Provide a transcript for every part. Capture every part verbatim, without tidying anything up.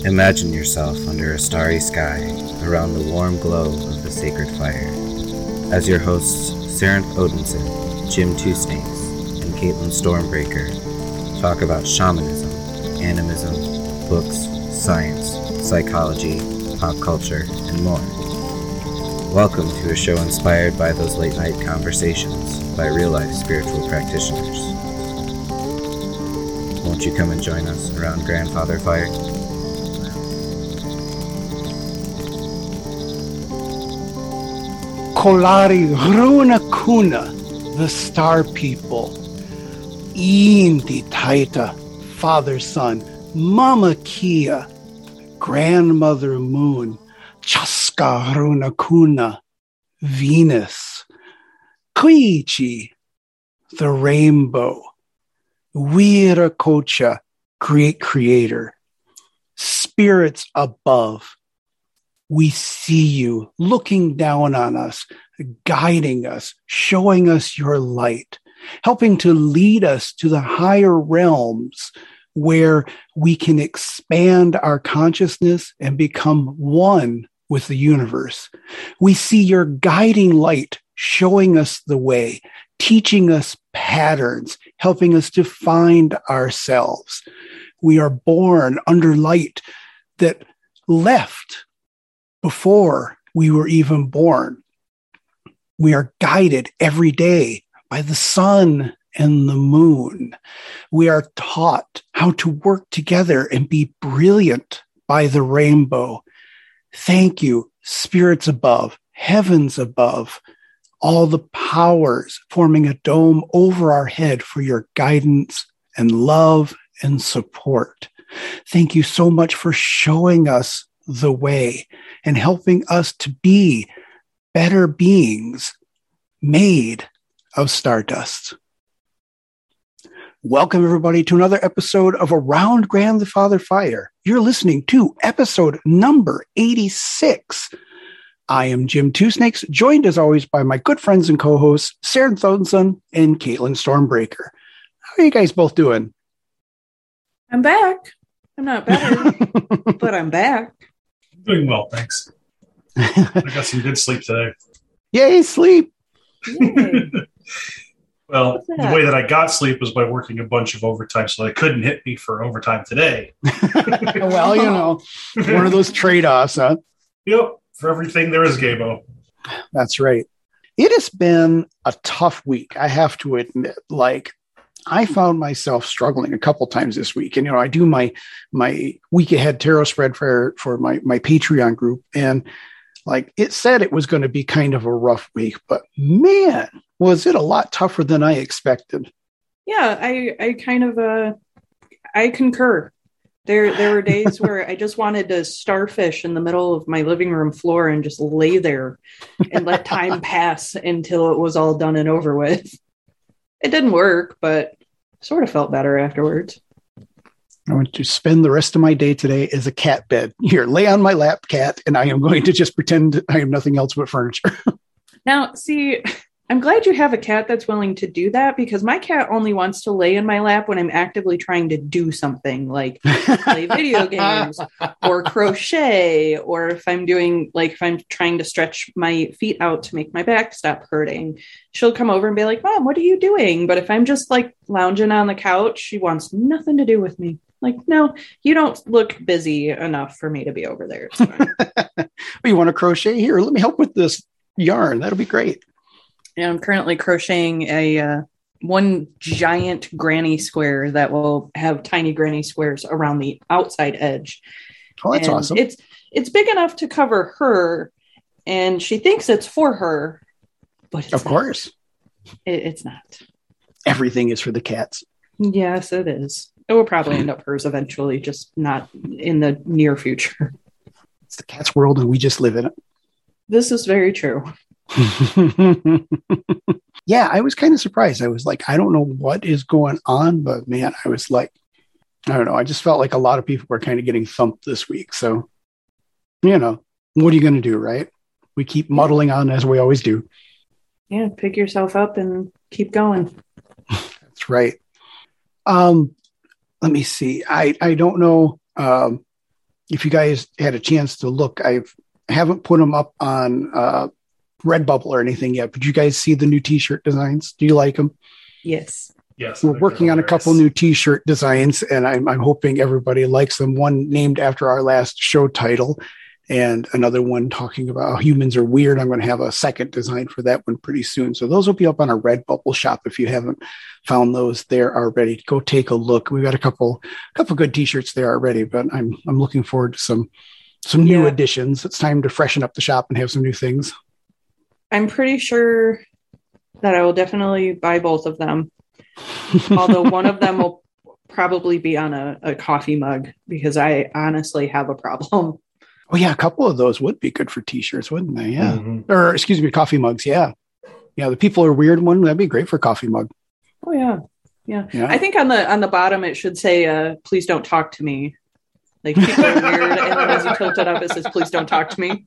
Imagine yourself under a starry sky around the warm glow of the sacred fire. As your hosts, Sarenth Odinson, Jim Two Snakes, and Caitlin Stormbreaker talk about shamanism, animism, books, science, psychology, pop culture, and more. Welcome to a show inspired by those late-night conversations by real-life spiritual practitioners. Won't you come and join us around Grandfather Fire? Kolari Runa Kuna, the Star People. Inti Taita, Father Sun, Mama Kia, Grandmother Moon, Chaska Runa Kuna, Venus, Koichi, the Rainbow, Viracocha, Great Creator, Spirits Above. We see you looking down on us, guiding us, showing us your light, helping to lead us to the higher realms where we can expand our consciousness and become one with the universe. We see your guiding light showing us the way, teaching us patterns, helping us to find ourselves. We are born under light that left before we were even born. We are guided every day by the sun and the moon. We are taught how to work together and be brilliant by the rainbow. Thank you, spirits above, heavens above, all the powers forming a dome over our head for your guidance and love and support. Thank you so much for showing us the way and helping us to be better beings made of stardust. Welcome, everybody, to another episode of Around Grandfather Fire. You're listening to episode number eighty-six. I am Jim Two Snakes, joined as always by my good friends and co-hosts, Sarenth Odinson and Caitlin Stormbreaker. How are you guys both doing? I'm back. I'm not better, but I'm back. Doing well, thanks. I got some good sleep today. Yay, sleep! Yay. Well, the way that I got sleep was by working a bunch of overtime, so they couldn't hit me for overtime today. Well, you know, one of those trade-offs, huh? Yep, for everything there is Gabo. That's right. It has been a tough week, I have to admit. Like, I found myself struggling a couple times this week. And, you know, I do my my week ahead tarot spread for, for my, my Patreon group. And like it said, it was going to be kind of a rough week, but man, was it a lot tougher than I expected. Yeah, I, I kind of, uh, I concur. There, there were days where I just wanted to starfish in the middle of my living room floor and just lay there and let time pass until it was all done and over with. It didn't work, but sort of felt better afterwards. I want to spend the rest of my day today as a cat bed. Here, lay on my lap, cat, and I am going to just pretend I am nothing else but furniture. Now, see, I'm glad you have a cat that's willing to do that, because my cat only wants to lay in my lap when I'm actively trying to do something like play video games or crochet, or if I'm doing like if I'm trying to stretch my feet out to make my back stop hurting. She'll come over and be like, Mom, what are you doing? But if I'm just like lounging on the couch, she wants nothing to do with me. Like, no, you don't look busy enough for me to be over there. It's fine. You want to crochet? Here, let me help with this yarn. That'll be great. And I'm currently crocheting a uh, one giant granny square that will have tiny granny squares around the outside edge. Oh, that's and awesome. It's it's big enough to cover her, and she thinks it's for her, but it's of course, it, it's not. Everything is for the cats. Yes, it is. It will probably end up hers eventually, just not in the near future. It's the cat's world, and we just live in it. This is very true. Yeah, I was kind of surprised. I was like, I don't know what is going on, but man, I was like, I don't know. I just felt like a lot of people were kind of getting thumped this week. So, you know, what are you going to do, right? We keep muddling on as we always do. Yeah, pick yourself up and keep going. That's right. Um, let me see. I, I don't know um, if you guys had a chance to look, I've, I haven't put them up on uh, Redbubble or anything yet, but you guys see the new t-shirt designs? Do you like them? Yes. Yes. We're working on a couple new t-shirt designs, and I'm, I'm hoping everybody likes them. One named after our last show title, and another one talking about how humans are weird. I'm going to have a second design for that one pretty soon. So those will be up on our Redbubble shop. If you haven't found those there already, go take a look. We've got a couple, couple good t-shirts there already, but I'm, I'm looking forward to some, some new Yeah. additions. It's time to freshen up the shop and have some new things. I'm pretty sure that I will definitely buy both of them. Although one of them will probably be on a, a coffee mug, because I honestly have a problem. Oh yeah, a couple of those would be good for t-shirts, wouldn't they? Yeah. Mm-hmm. Or excuse me, coffee mugs. Yeah. Yeah, the people are weird one, that'd be great for a coffee mug. Oh yeah. yeah. Yeah. I think on the on the bottom it should say uh please don't talk to me. Like, people are weird, and then as you tilt it up it says please don't talk to me.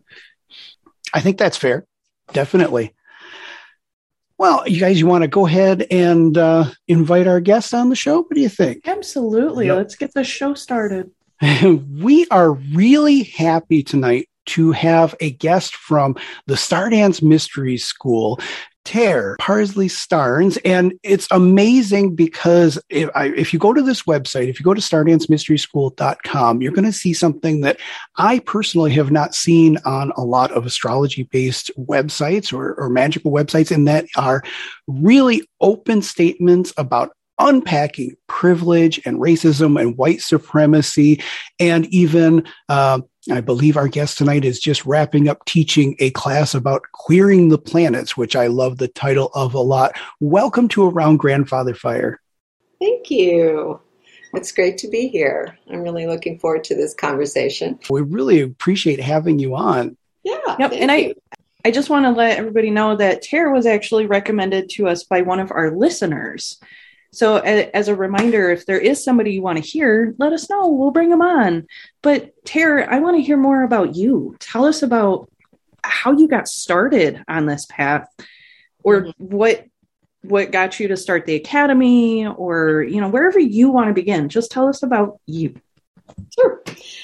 I think that's fair. Definitely. Well, you guys, you want to go ahead and uh, invite our guests on the show? What do you think? Absolutely. Yep. Let's get the show started. We are really happy tonight to have a guest from the Stardance Mystery School, Tare Parsley Starnes. And it's amazing because if, I, if you go to this website, if you go to stardance mystery school dot com, you're going to see something that I personally have not seen on a lot of astrology-based websites or, or magical websites, and that are really open statements about unpacking privilege and racism and white supremacy, and even uh, I believe our guest tonight is just wrapping up teaching a class about queering the planets, which I love the title of a lot. Welcome to Around Grandfather Fire. Thank you. It's great to be here. I'm really looking forward to this conversation. We really appreciate having you on. Yeah. Yep. And I, I just want to let everybody know that Tare was actually recommended to us by one of our listeners. So a, as a reminder, if there is somebody you want to hear, let us know. We'll bring them on. But Tare, I want to hear more about you. Tell us about how you got started on this path, or mm-hmm. what what got you to start the academy, or, you know, wherever you want to begin. Just tell us about you. Sure.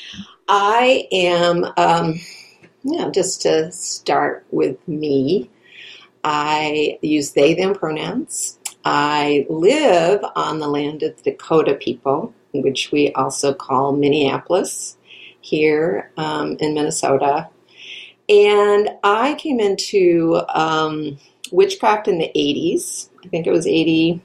I am, um, you know, just to start with me, I use they, them pronouns. I live on the land of the Dakota people, which we also call Minneapolis here um, in Minnesota. And I came into um, witchcraft in the eighties. I think it was eighty-five.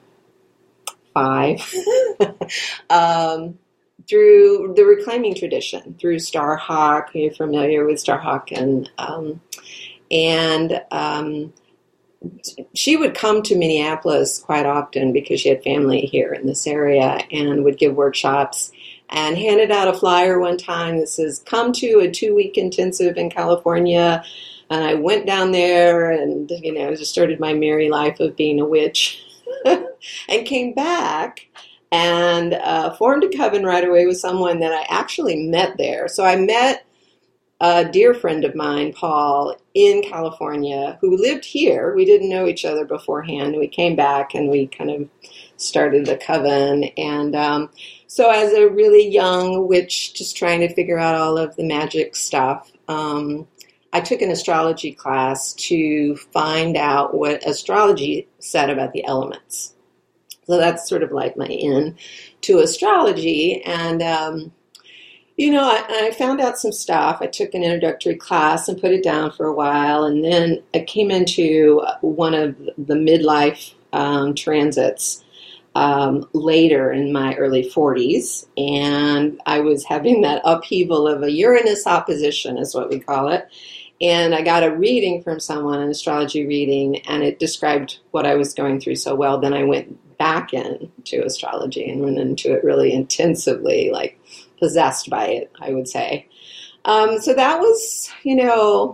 um, through the reclaiming tradition, through Starhawk. You're familiar with Starhawk. And, um, and um, she would come to Minneapolis quite often because she had family here in this area, and would give workshops, and handed out a flyer one time that says, come to a two-week intensive in California. And I went down there and, you know, just started my merry life of being a witch and came back and uh, formed a coven right away with someone that I actually met there. So I met a dear friend of mine, Paul, in California, who lived here. We didn't know each other beforehand. We came back and we kind of started the coven. And um, so as a really young witch, just trying to figure out all of the magic stuff, um, I took an astrology class to find out what astrology said about the elements. So that's sort of like my in to astrology. And um You know, I, I found out some stuff. I took an introductory class and put it down for a while. And then I came into one of the midlife um, transits um, later in my early forties. And I was having that upheaval of a Uranus opposition, is what we call it. And I got a reading from someone, an astrology reading, and it described what I was going through so well. Then I went back into astrology and went into it really intensively, like possessed by it, I would say. Um, so that was, you know,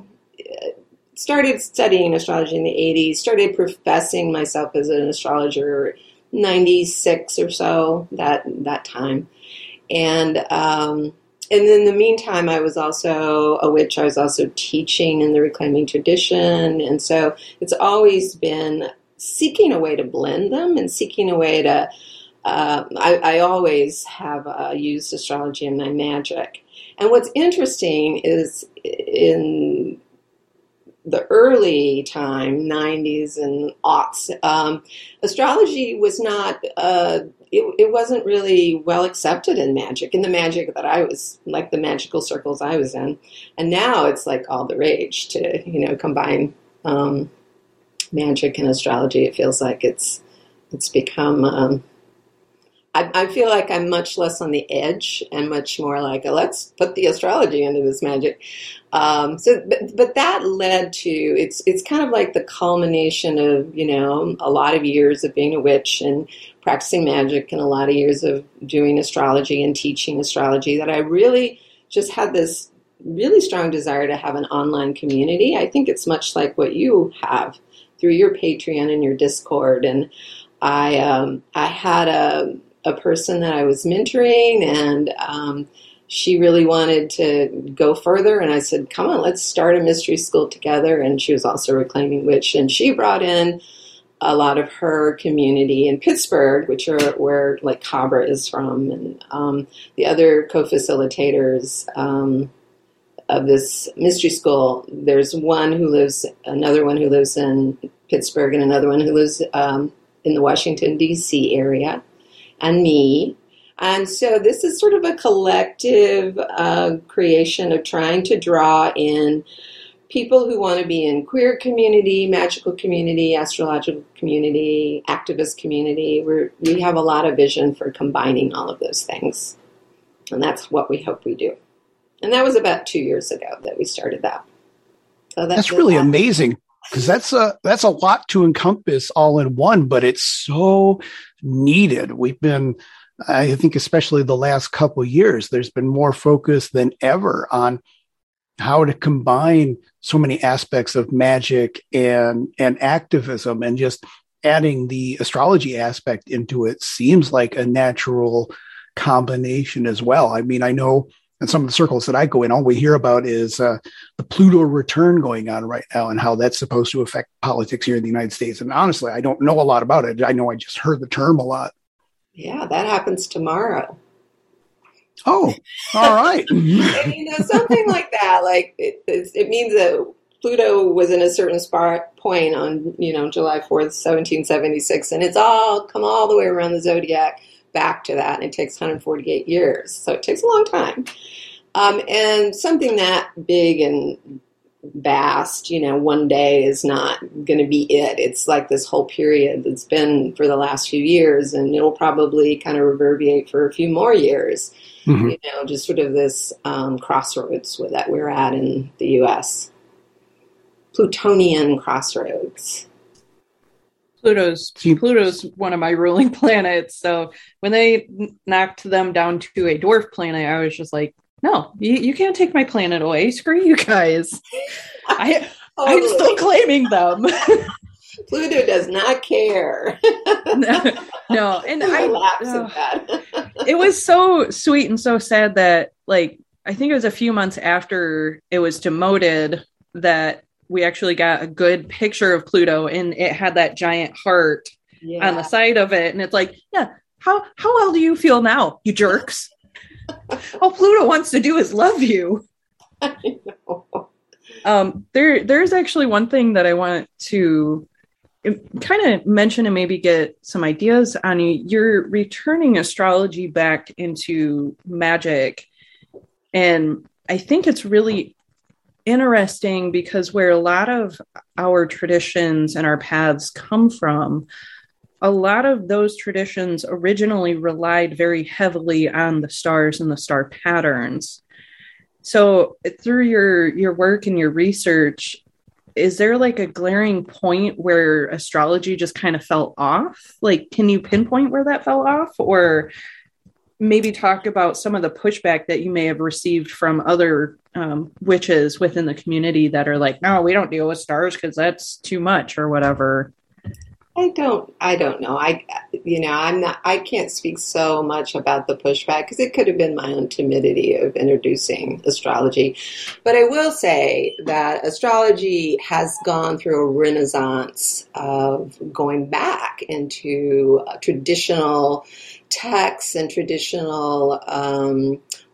started studying astrology in the eighties, started professing myself as an astrologer ninety-six or so, that that time. And um, and in the meantime, I was also a witch. I was also teaching in the reclaiming tradition. And so it's always been seeking a way to blend them and seeking a way to Uh, I, I always have uh, used astrology in my magic. And what's interesting is in the early time, nineties and aughts, um, astrology was not, uh, it, it wasn't really well accepted in magic, in the magic that I was, like the magical circles I was in. And now it's like all the rage to, you know, combine um, magic and astrology. It feels like it's, it's become, um, I, I feel like I'm much less on the edge and much more like, let's put the astrology into this magic. Um, so, but, but that led to, it's it's kind of like the culmination of, you know, a lot of years of being a witch and practicing magic and a lot of years of doing astrology and teaching astrology that I really just had this really strong desire to have an online community. I think it's much like what you have through your Patreon and your Discord. And I, um, I had a, a person that I was mentoring, and um, she really wanted to go further. And I said, come on, let's start a mystery school together. And she was also a reclaiming witch. And she brought in a lot of her community in Pittsburgh, which are where like Cabra is from. And um, the other co-facilitators um, of this mystery school, there's one who lives, another one who lives in Pittsburgh, and another one who lives um, in the Washington, D C area, and me. And so this is sort of a collective uh, creation of trying to draw in people who want to be in queer community, magical community, astrological community, activist community. We're, we have a lot of vision for combining all of those things. And that's what we hope we do. And that was about two years ago that we started that. So that's, that's really that. amazing, because that's a, that's a lot to encompass all in one, but it's so needed. We've been... I think especially the last couple of years, there's been more focus than ever on how to combine so many aspects of magic and, and activism, and just adding the astrology aspect into it seems like a natural combination as well. I mean, I know in some of the circles that I go in, all we hear about is uh, the Pluto return going on right now and how that's supposed to affect politics here in the United States. And honestly, I don't know a lot about it. I know I just heard the term a lot. Yeah, that happens tomorrow. Oh, all right. And, you know, something like that. Like it, it means that Pluto was in a certain spot point on, you know, July fourth, seventeen seventy-six, and it's all come all the way around the zodiac back to that, and it takes one hundred forty-eight years. So it takes a long time. Um, and something that big and vast, you know, one day is not going to be it. It's like this whole period that's been for the last few years, and it'll probably kind of reverberate for a few more years. Mm-hmm. You know, just sort of this um, crossroads with that we're at in the U S Plutonian crossroads. Pluto's Pluto's one of my ruling planets. So when they knocked them down to a dwarf planet, I was just like, no, you, you can't take my planet away. Screw you guys. I, totally. I'm still claiming them. Pluto does not care. no, no, and I laughs uh, at that. It was so sweet and so sad that, like, I think it was a few months after it was demoted that we actually got a good picture of Pluto, and it had that giant heart yeah. on the side of it. And it's like, yeah, how how well do you feel now, you jerks? All Pluto wants to do is love you. I know. Um, there, there's actually one thing that I want to kind of mention and maybe get some ideas on. You. You're returning astrology back into magic. And I think it's really interesting because where a lot of our traditions and our paths come from, a lot of those traditions originally relied very heavily on the stars and the star patterns. So through your, your work and your research, is there like a glaring point where astrology just kind of fell off? Like, can you pinpoint where that fell off? Or maybe talk about some of the pushback that you may have received from other um, witches within the community that are like, no, we don't deal with stars because that's too much or whatever. I don't, I don't know. I, you know, I'm not, I can't speak so much about the pushback because it could have been my own timidity of introducing astrology. But I will say that astrology has gone through a renaissance of going back into traditional texts and traditional um,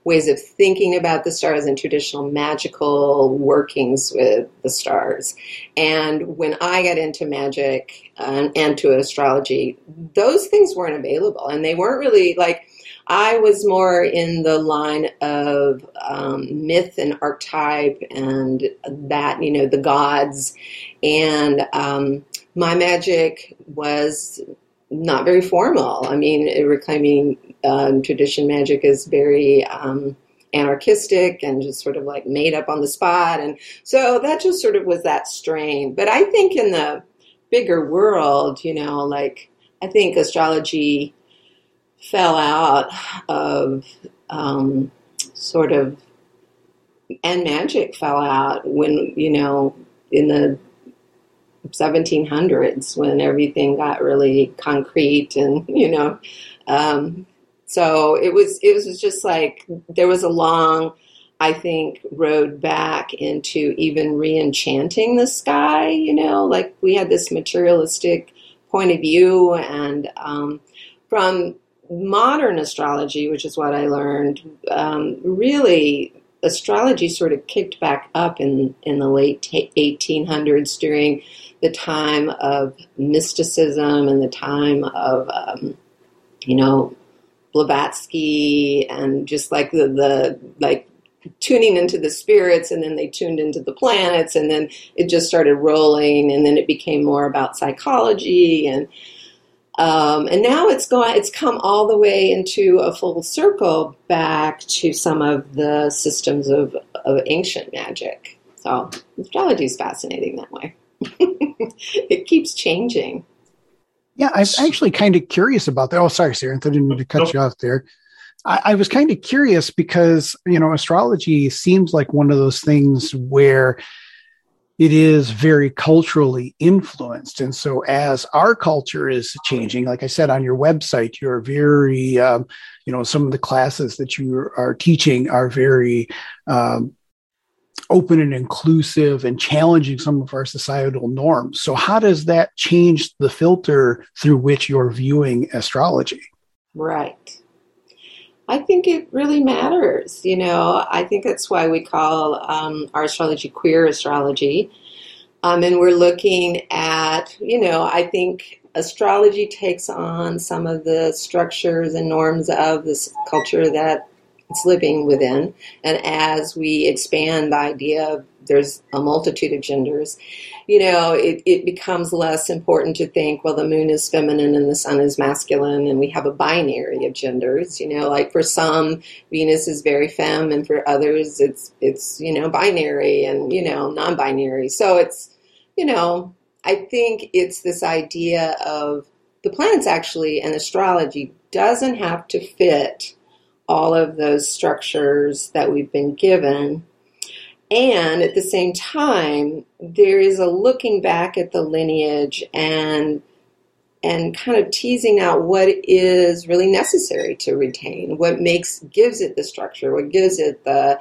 ways of thinking about the stars and traditional magical workings with the stars. And when I got into magic uh, and to astrology, those things weren't available. And they weren't really like, I was more in the line of um, myth and archetype and that, you know, the gods. And um, my magic was not very formal. I mean, reclaiming um, tradition magic is very um, anarchistic and just sort of like made up on the spot. And so that just sort of was that strain. But I think in the bigger world, you know, like I think astrology fell out of um, sort of, and magic fell out when, you know, in the seventeen hundreds when everything got really concrete and, you know, um, so it was, it was just like, there was a long, I think, road back into even re-enchanting the sky, you know, like we had this materialistic point of view. And um, from modern astrology, which is what I learned, um, really astrology sort of kicked back up in, in the late eighteen hundreds during the time of mysticism and the time of, um, you know, Blavatsky and just like the, the, like tuning into the spirits, and then they tuned into the planets, and then it just started rolling, and then it became more about psychology, and um, and now it's going, it's come all the way into a full circle back to some of the systems of, of ancient magic. So astrology is fascinating that way. It keeps changing. Yeah, I'm actually kind of curious about that. Oh, sorry, Sarah, I didn't mean to cut nope. you off there. I, I was kind of curious because, you know, astrology seems like one of those things where it is very culturally influenced. And so as our culture is changing, like I said, on your website, you're very, um, you know, some of the classes that you are teaching are very um, open and inclusive and challenging some of our societal norms. So how does that change the filter through which you're viewing astrology? Right. I think it really matters. You know, I think that's why we call um, our astrology queer astrology. Um, and we're looking at, you know, I think astrology takes on some of the structures and norms of this culture that it's living within. And as we expand the idea of there's a multitude of genders, you know, it, it becomes less important to think, well, the moon is feminine and the sun is masculine, and we have a binary of genders. You know, like for some, Venus is very femme, and for others, it's, it's you know, binary and, you know, non-binary. So it's, you know, I think it's this idea of the planets actually, and astrology doesn't have to fit all of those structures that we've been given. And at the same time, there is a looking back at the lineage and and kind of teasing out what is really necessary to retain, what makes gives it the structure, what gives it the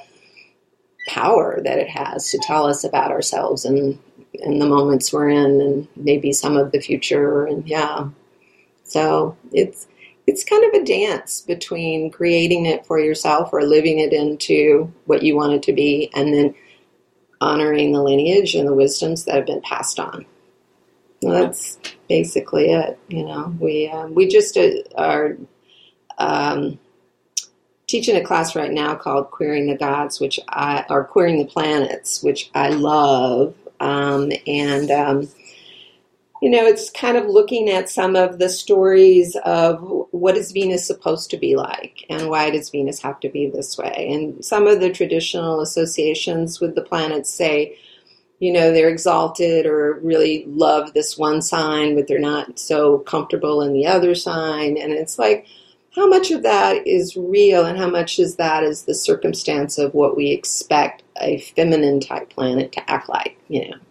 power that it has to tell us about ourselves and, and the moments we're in, and maybe some of the future. And yeah, so it's it's kind of a dance between creating it for yourself or living it into what you want it to be, and then honoring the lineage and the wisdoms that have been passed on. Well, that's basically it. You know, we uh, we just uh, are um, teaching a class right now called Queering the Gods, which I or Queering the Planets, which I love, um, and um, you know, it's kind of looking at some of the stories of what is Venus supposed to be like and why does Venus have to be this way. And some of the traditional associations with the planets say, you know, they're exalted or really love this one sign, but they're not so comfortable in the other sign. And it's like, how much of that is real and how much is that is the circumstance of what we expect a feminine type planet to act like, you know.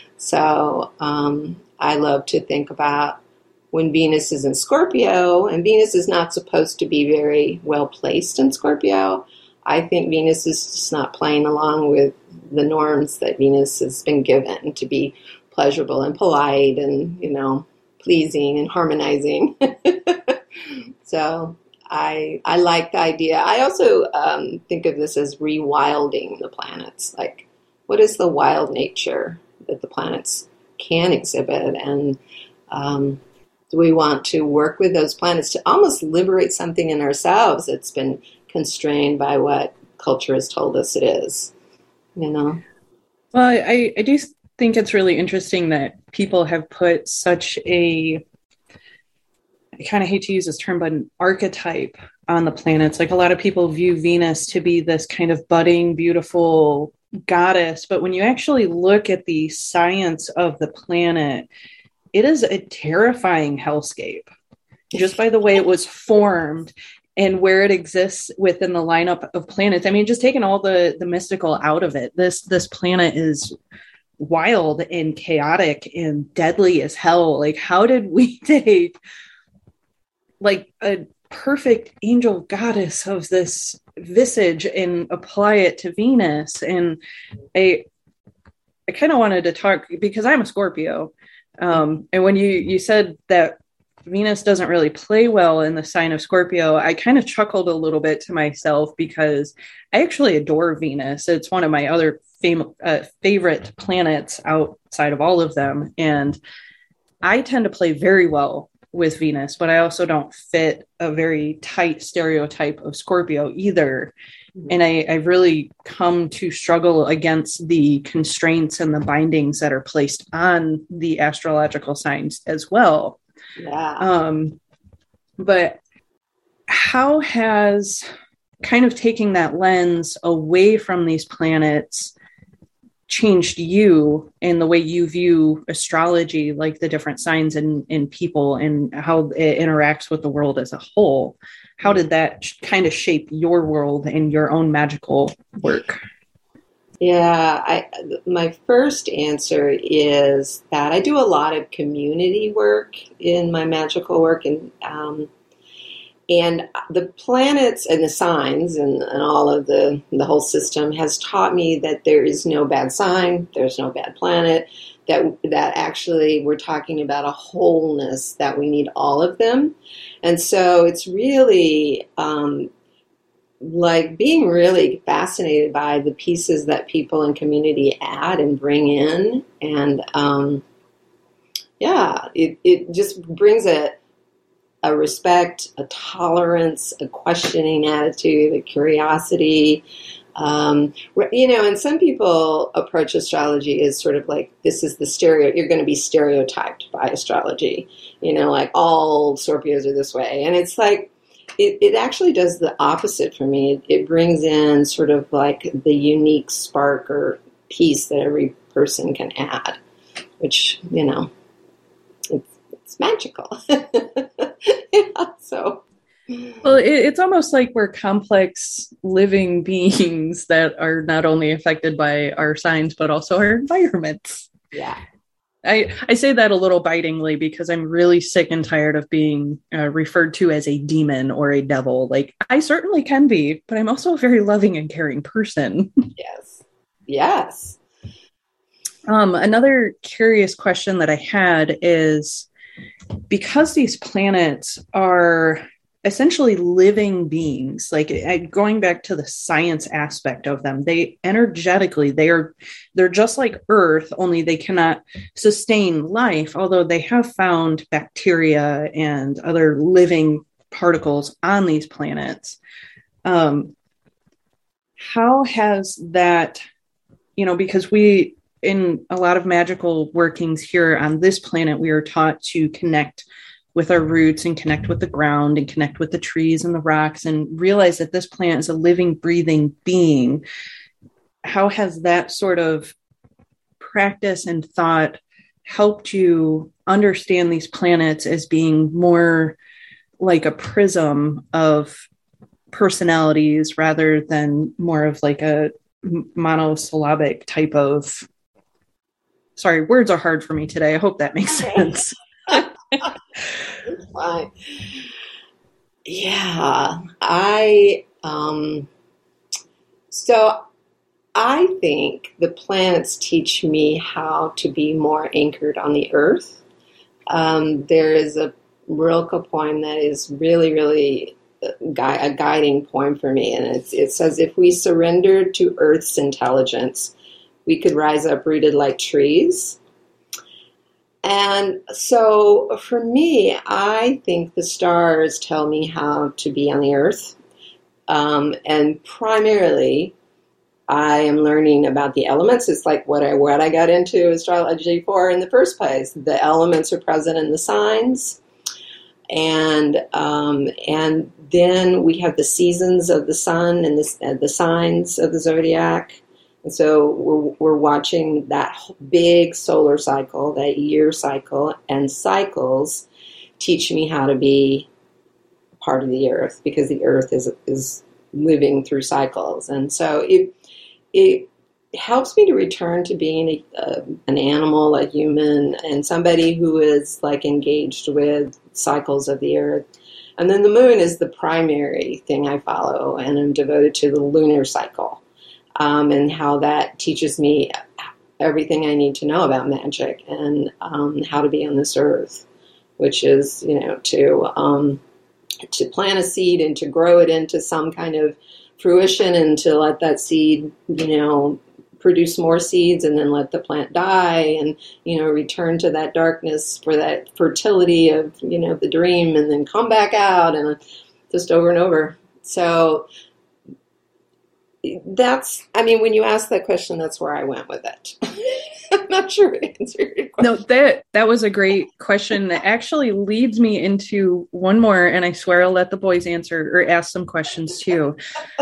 So, um, I love to think about when Venus is in Scorpio, and Venus is not supposed to be very well placed in Scorpio. I think Venus is just not playing along with the norms that Venus has been given to be pleasurable and polite and, you know, pleasing and harmonizing. So I I like the idea. I also um, think of this as rewilding the planets. Like, what is the wild nature that the planets can exhibit? And um, do we want to work with those planets to almost liberate something in ourselves that's been constrained by what culture has told us it is? You know? Well, I, I do think it's really interesting that people have put such a, I kind of hate to use this term, but an archetype on the planets. Like, a lot of people view Venus to be this kind of budding, beautiful goddess. But when you actually look at the science of the planet, it is a terrifying hellscape just by the way it was formed and where it exists within the lineup of planets. I mean, just taking all the, the mystical out of it, this, this planet is wild and chaotic and deadly as hell. Like, how did we take like a perfect angel goddess of this visage and apply it to Venus? And I, I kind of wanted to talk because I'm a Scorpio. Um, and when you, you said that Venus doesn't really play well in the sign of Scorpio, I kind of chuckled a little bit to myself because I actually adore Venus. It's one of my other fam- uh, favorite planets outside of all of them. And I tend to play very well with Venus, but I also don't fit a very tight stereotype of Scorpio either. Mm-hmm. And I, I've really come to struggle against the constraints and the bindings that are placed on the astrological signs as well. Yeah. Um, but how has kind of taking that lens away from these planets changed you in the way you view astrology, like the different signs in, in people and how it interacts with the world as a whole? How did that kind of shape your world and your own magical work? Yeah, I, my first answer is that I do a lot of community work in my magical work, and um, and the planets and the signs and, and all of the the whole system has taught me that there is no bad sign, there's no bad planet, that that actually we're talking about a wholeness, that we need all of them. And so it's really um, like being really fascinated by the pieces that people in community add and bring in. And um, yeah, it, it just brings a, a respect, a tolerance, a questioning attitude, a curiosity. Um, you know, and some people approach astrology as sort of like, this is the stereo, you're going to be stereotyped by astrology, you know, like all Scorpios are this way. And it's like, it, it actually does the opposite for me. It, it brings in sort of like the unique spark or piece that every person can add, which, you know, it's, it's magical. Yeah, so. Well, it, it's almost like we're complex living beings that are not only affected by our signs, but also our environments. Yeah. I, I say that a little bitingly because I'm really sick and tired of being uh, referred to as a demon or a devil. Like, I certainly can be, but I'm also a very loving and caring person. Yes. Yes. Um, another curious question that I had is, because these planets are essentially living beings, like going back to the science aspect of them, they energetically, they are, they're just like Earth, only they cannot sustain life, although they have found bacteria and other living particles on these planets. Um, how has that, you know, because we, in a lot of magical workings here on this planet, we are taught to connect with our roots and connect with the ground and connect with the trees and the rocks and realize that this plant is a living, breathing being. How has that sort of practice and thought helped you understand these planets as being more like a prism of personalities rather than more of like a monosyllabic type of, sorry, words are hard for me today. I hope that makes sense. It's fine. Yeah, I, um, so I think the planets teach me how to be more anchored on the earth. Um, there is a Rilke poem that is really, really gui- a guiding poem for me. And it's, it says, if we surrendered to Earth's intelligence, we could rise up rooted like trees. And so for me, I think the stars tell me how to be on the earth. Um, and primarily, I am learning about the elements. It's like what I what I got into astrology for in the first place. The elements are present in the signs. And um, and then we have the seasons of the sun and the, uh, the signs of the zodiac. And so we're, we're watching that big solar cycle, that year cycle, and cycles teach me how to be part of the earth, because the earth is is living through cycles. And so it it helps me to return to being a, a, an animal, a human, and somebody who is like engaged with cycles of the earth. And then the moon is the primary thing I follow, and I'm devoted to the lunar cycle. Um, and how that teaches me everything I need to know about magic and um, how to be on this earth, which is, you know, to um, to plant a seed and to grow it into some kind of fruition, and to let that seed, you know, produce more seeds, and then let the plant die, and, you know, return to that darkness for that fertility of, you know, the dream, and then come back out, and just over and over. So that's, I mean, when you asked that question, that's where I went with it. I'm not sure it answered your question. No, that that was a great question that actually leads me into one more, and I swear I'll let the boys answer or ask some questions too.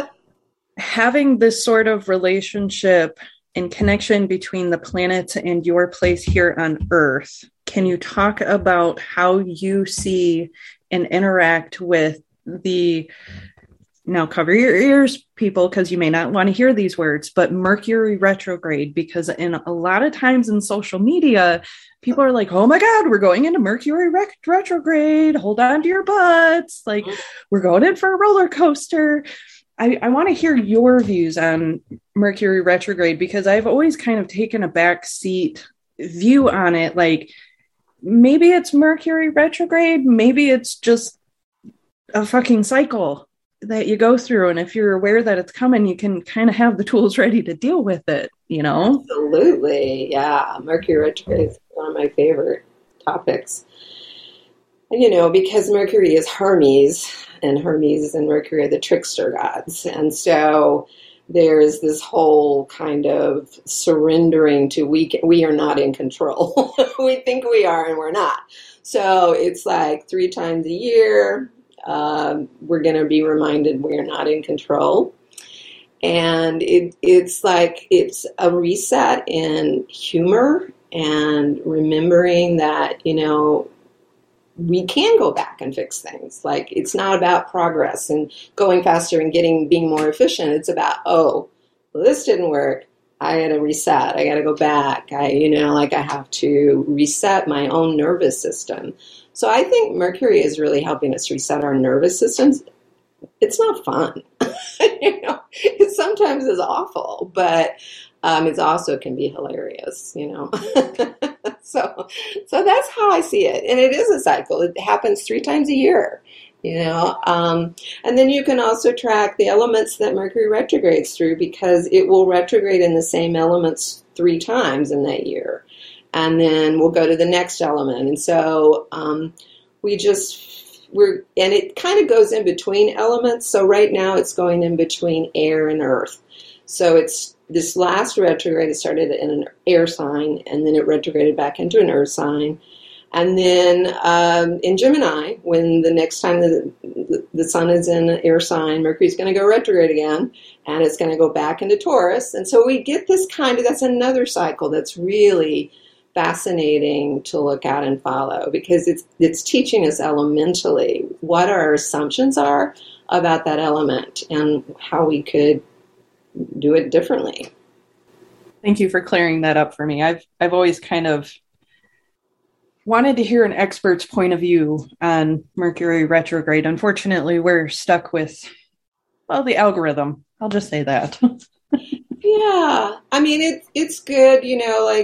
Having this sort of relationship and connection between the planets and your place here on Earth, can you talk about how you see and interact with the, now cover your ears, people, because you may not want to hear these words, but Mercury retrograde, because in a lot of times in social media, people are like, oh my God, we're going into Mercury rec- retrograde. Hold on to your butts. Like, we're going in for a roller coaster. I, I want to hear your views on Mercury retrograde, because I've always kind of taken a back seat view on it. Like, maybe it's Mercury retrograde. Maybe it's just a fucking cycle that you go through, and if you're aware that it's coming, you can kind of have the tools ready to deal with it, you know? Absolutely. Yeah. Mercury retrograde is one of my favorite topics. And, you know, because Mercury is Hermes, and Hermes and Mercury are the trickster gods. And so there's this whole kind of surrendering to we can, we are not in control. We think we are, and we're not. So it's like three times a year, Um, we're going to be reminded we're not in control. And it, it's like, it's a reset in humor and remembering that, you know, we can go back and fix things. Like, it's not about progress and going faster and getting, being more efficient. It's about, oh, well, this didn't work. I got to reset. I got to go back. I, you know, like I have to reset my own nervous system. So I think Mercury is really helping us reset our nervous systems. It's not fun. You know, it sometimes is awful, but um, it also can be hilarious, you know. so so that's how I see it. And it is a cycle. It happens three times a year, you know. Um, and then you can also track the elements that Mercury retrogrades through, because it will retrograde in the same elements three times in that year. And then we'll go to the next element. And so um, we just, we're, and it kind of goes in between elements. So right now it's going in between air and earth. So it's, this last retrograde, it started in an air sign, and then it retrograded back into an earth sign. And then um, in Gemini, when the next time the, the, the sun is in an air sign, Mercury's going to go retrograde again, and it's going to go back into Taurus. And so we get this kind of, that's another cycle that's really fascinating to look at and follow, because it's it's teaching us elementally what our assumptions are about that element and how we could do it differently. Thank you for clearing that up for me. I've I've always kind of wanted to hear an expert's point of view on Mercury retrograde. Unfortunately, we're stuck with, well, the algorithm. I'll just say that. Yeah. I mean, it, it's good, you know, like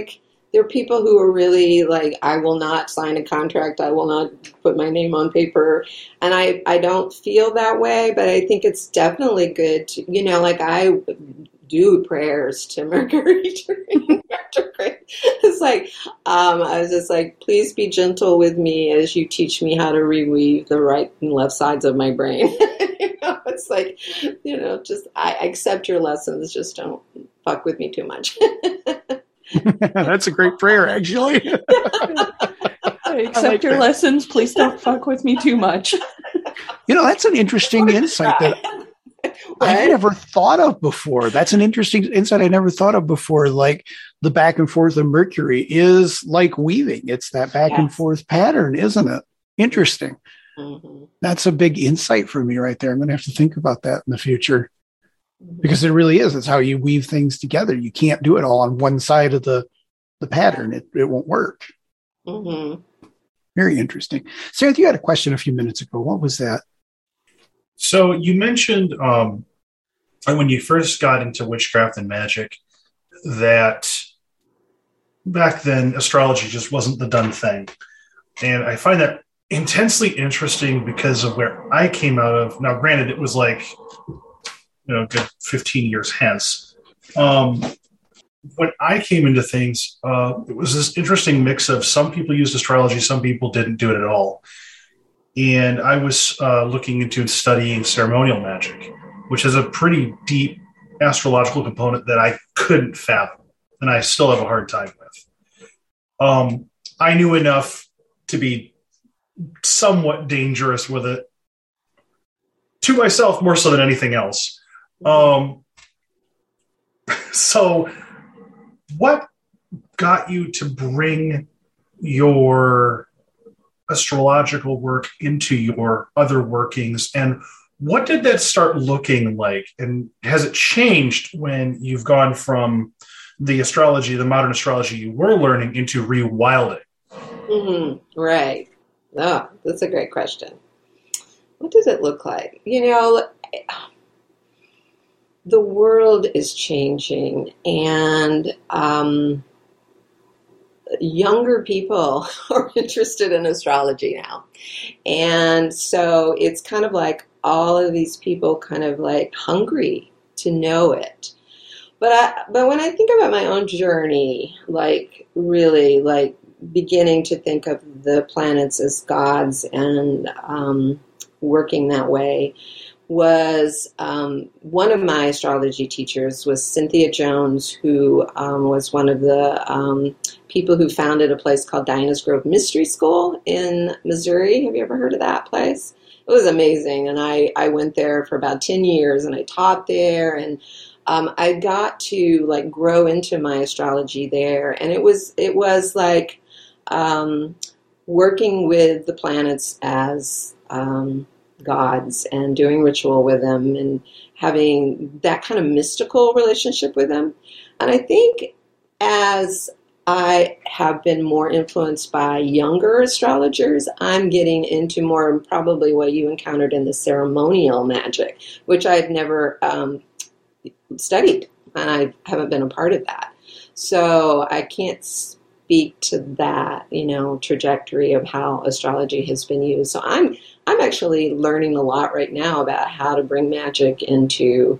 there are people who are really like, I will not sign a contract. I will not put my name on paper. And I, I don't feel that way, but I think it's definitely good to, you know, like I do prayers to Mercury during retrograde. It's like, um, I was just like, please be gentle with me as you teach me how to reweave the right and left sides of my brain. You know, it's like, you know, just, I accept your lessons. Just don't fuck with me too much. That's a great prayer, actually. I accept like your that. lessons. Please don't fuck with me too much. You know, that's an interesting insight that I never thought of before. That's an interesting insight I never thought of before. Like the back and forth of Mercury is like weaving. It's that back Yes. and forth pattern, isn't it? Interesting. Mm-hmm. That's a big insight for me right there. I'm going to have to think about that in the future. Because it really is. It's how you weave things together. You can't do it all on one side of the, the pattern. It it won't work. Mm-hmm. Very interesting. Sarah, you had a question a few minutes ago. What was that? So you mentioned um, when you first got into witchcraft and magic that back then astrology just wasn't the done thing. And I find that intensely interesting because of where I came out of. Now, granted, it was like, you know, a good fifteen years hence. Um, when I came into things, uh, it was this interesting mix of some people used astrology, some people didn't do it at all. And I was uh, looking into studying ceremonial magic, which is a pretty deep astrological component that I couldn't fathom, and I still have a hard time with. Um, I knew enough to be somewhat dangerous with it, to myself more so than anything else. Um, so what got you to bring your astrological work into your other workings, and what did that start looking like? And has it changed when you've gone from the astrology, the modern astrology you were learning, into rewilding? Mm-hmm. Right. Oh, that's a great question. What does it look like? You know, the world is changing, and um, younger people are interested in astrology now. And so it's kind of like all of these people kind of like hungry to know it. But I, but when I think about my own journey, like really like beginning to think of the planets as gods and um, working that way, was um, one of my astrology teachers was Cynthia Jones, who um, was one of the um, people who founded a place called Diana's Grove Mystery School in Missouri. Have you ever heard of that place? It was amazing, and I, I went there for about ten years, and I taught there, and um, I got to like grow into my astrology there, and it was it was like um, working with the planets as um, gods and doing ritual with them and having that kind of mystical relationship with them. And I think as I have been more influenced by younger astrologers, I'm getting into more probably what you encountered in the ceremonial magic, which I've never um, studied, and I haven't been a part of that. So I can't speak to that, you know, trajectory of how astrology has been used. So I'm I'm actually learning a lot right now about how to bring magic into,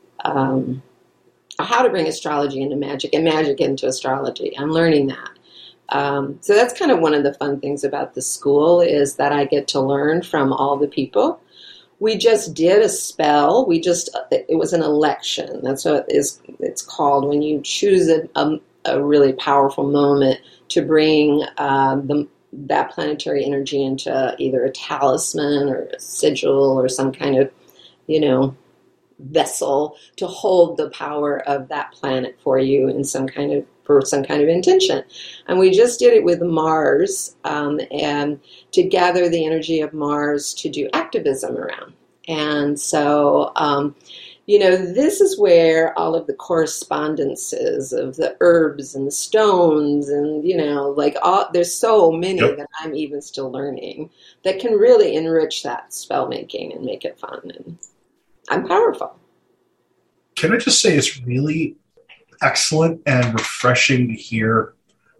um, how to bring astrology into magic and magic into astrology. I'm learning that. Um, so that's kind of one of the fun things about the school is that I get to learn from all the people. We just did a spell. We just, it was an election. That's what it is, it's called when you choose a, a, a really powerful moment to bring uh, the that planetary energy into either a talisman or a sigil or some kind of, you know, vessel to hold the power of that planet for you in some kind of, for some kind of intention. And we just did it with Mars, um, and to gather the energy of Mars to do activism around. And so, um, you know, this is where all of the correspondences of the herbs and the stones and, you know, like all, there's so many yep. that I'm even still learning that can really enrich that spell making and make it fun. And I'm powerful. Can I just say it's really excellent and refreshing to hear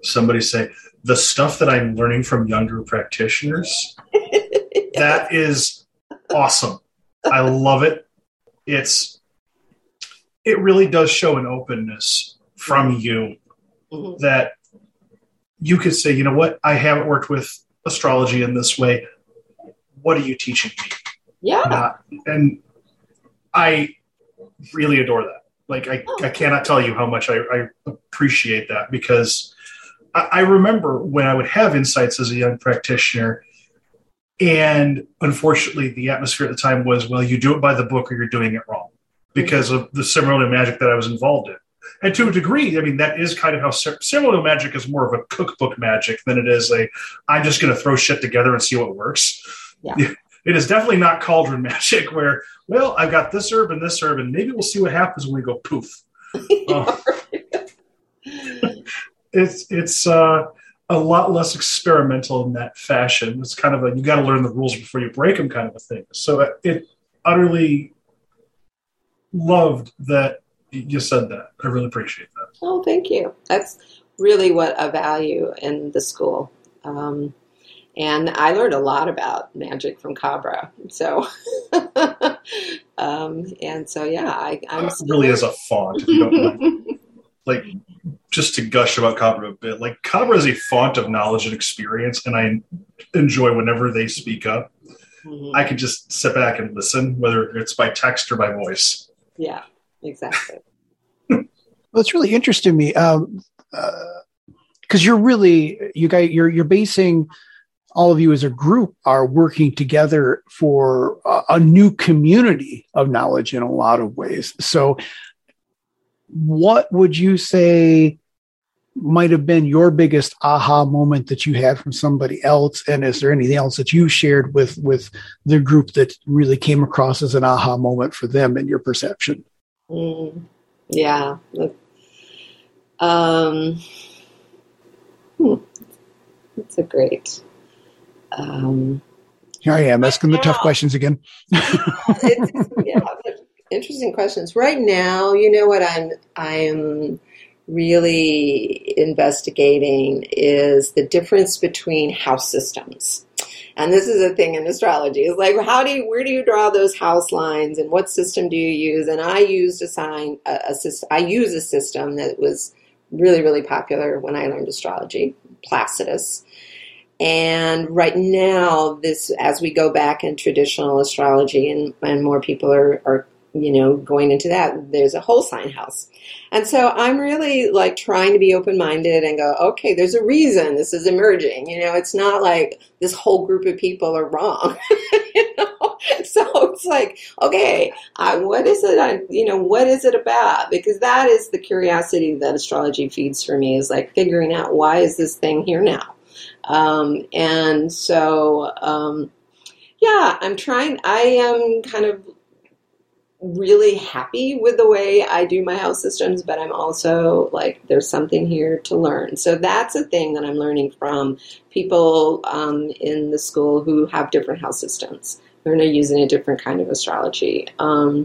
somebody say, the stuff that I'm learning from younger practitioners, that is awesome. I love it. It's, it really does show an openness from you mm-hmm. that you could say, you know what, I haven't worked with astrology in this way. What are you teaching me? Yeah. Not, and I really adore that. Like, I, I cannot tell you how much I, I appreciate that, because I, I remember when I would have insights as a young practitioner, and unfortunately the atmosphere at the time was, well, you do it by the book or you're doing it wrong, because mm-hmm. of the ceremonial magic that I was involved in. And to a degree, I mean, that is kind of how ceremonial magic is more of a cookbook magic than it is a, I'm just going to throw shit together and see what works. Yeah. It is definitely not cauldron magic where, well, I've got this herb and this herb, and maybe we'll see what happens when we go poof. Uh, it's it's uh, a lot less experimental in that fashion. It's kind of a, you got to learn the rules before you break them kind of a thing. So it utterly loved that you said that. I really appreciate that. Oh, thank you. That's really what I value in the school. Um, and I learned a lot about magic from Cabra. So, um, and so, yeah, I, I'm uh, really as a font, if you don't mind. Like, just to gush about Cabra a bit, like, Cabra is a font of knowledge and experience, and I enjoy whenever they speak up. Mm-hmm. I can just sit back and listen, whether it's by text or by voice. Yeah, exactly. Well, it's really interesting to me, um, uh, because you're really, you guys, you're you're basing, all of you as a group are working together for a, a new community of knowledge in a lot of ways. So what would you say might have been your biggest aha moment that you had from somebody else? And is there anything else that you shared with, with the group that really came across as an aha moment for them in your perception? Mm, yeah. Um, hmm, that's a great... Um, Here I am asking the tough questions again. it's, yeah, interesting questions. Right now, you know what I'm I'm really investigating is the difference between house systems. And this is a thing in astrology. It's like, how do you, where do you draw those house lines, and what system do you use? And I used a sign, a, a system. I use a system that was really, really popular when I learned astrology, Placidus. And right now, this, as we go back in traditional astrology, and, and more people are, are, you know, going into that, there's a whole sign house. And so I'm really like trying to be open-minded and go, okay, there's a reason this is emerging. You know, it's not like this whole group of people are wrong. You know? So it's like, okay, I, what is it? I, you know, what is it about? Because that is the curiosity that astrology feeds for me, is like figuring out, why is this thing here now? Um, and so, um, yeah, I'm trying, I am kind of really happy with the way I do my house systems, but I'm also like, there's something here to learn. So that's a thing that I'm learning from people, um, in the school who have different house systems. They're not using a different kind of astrology. Um,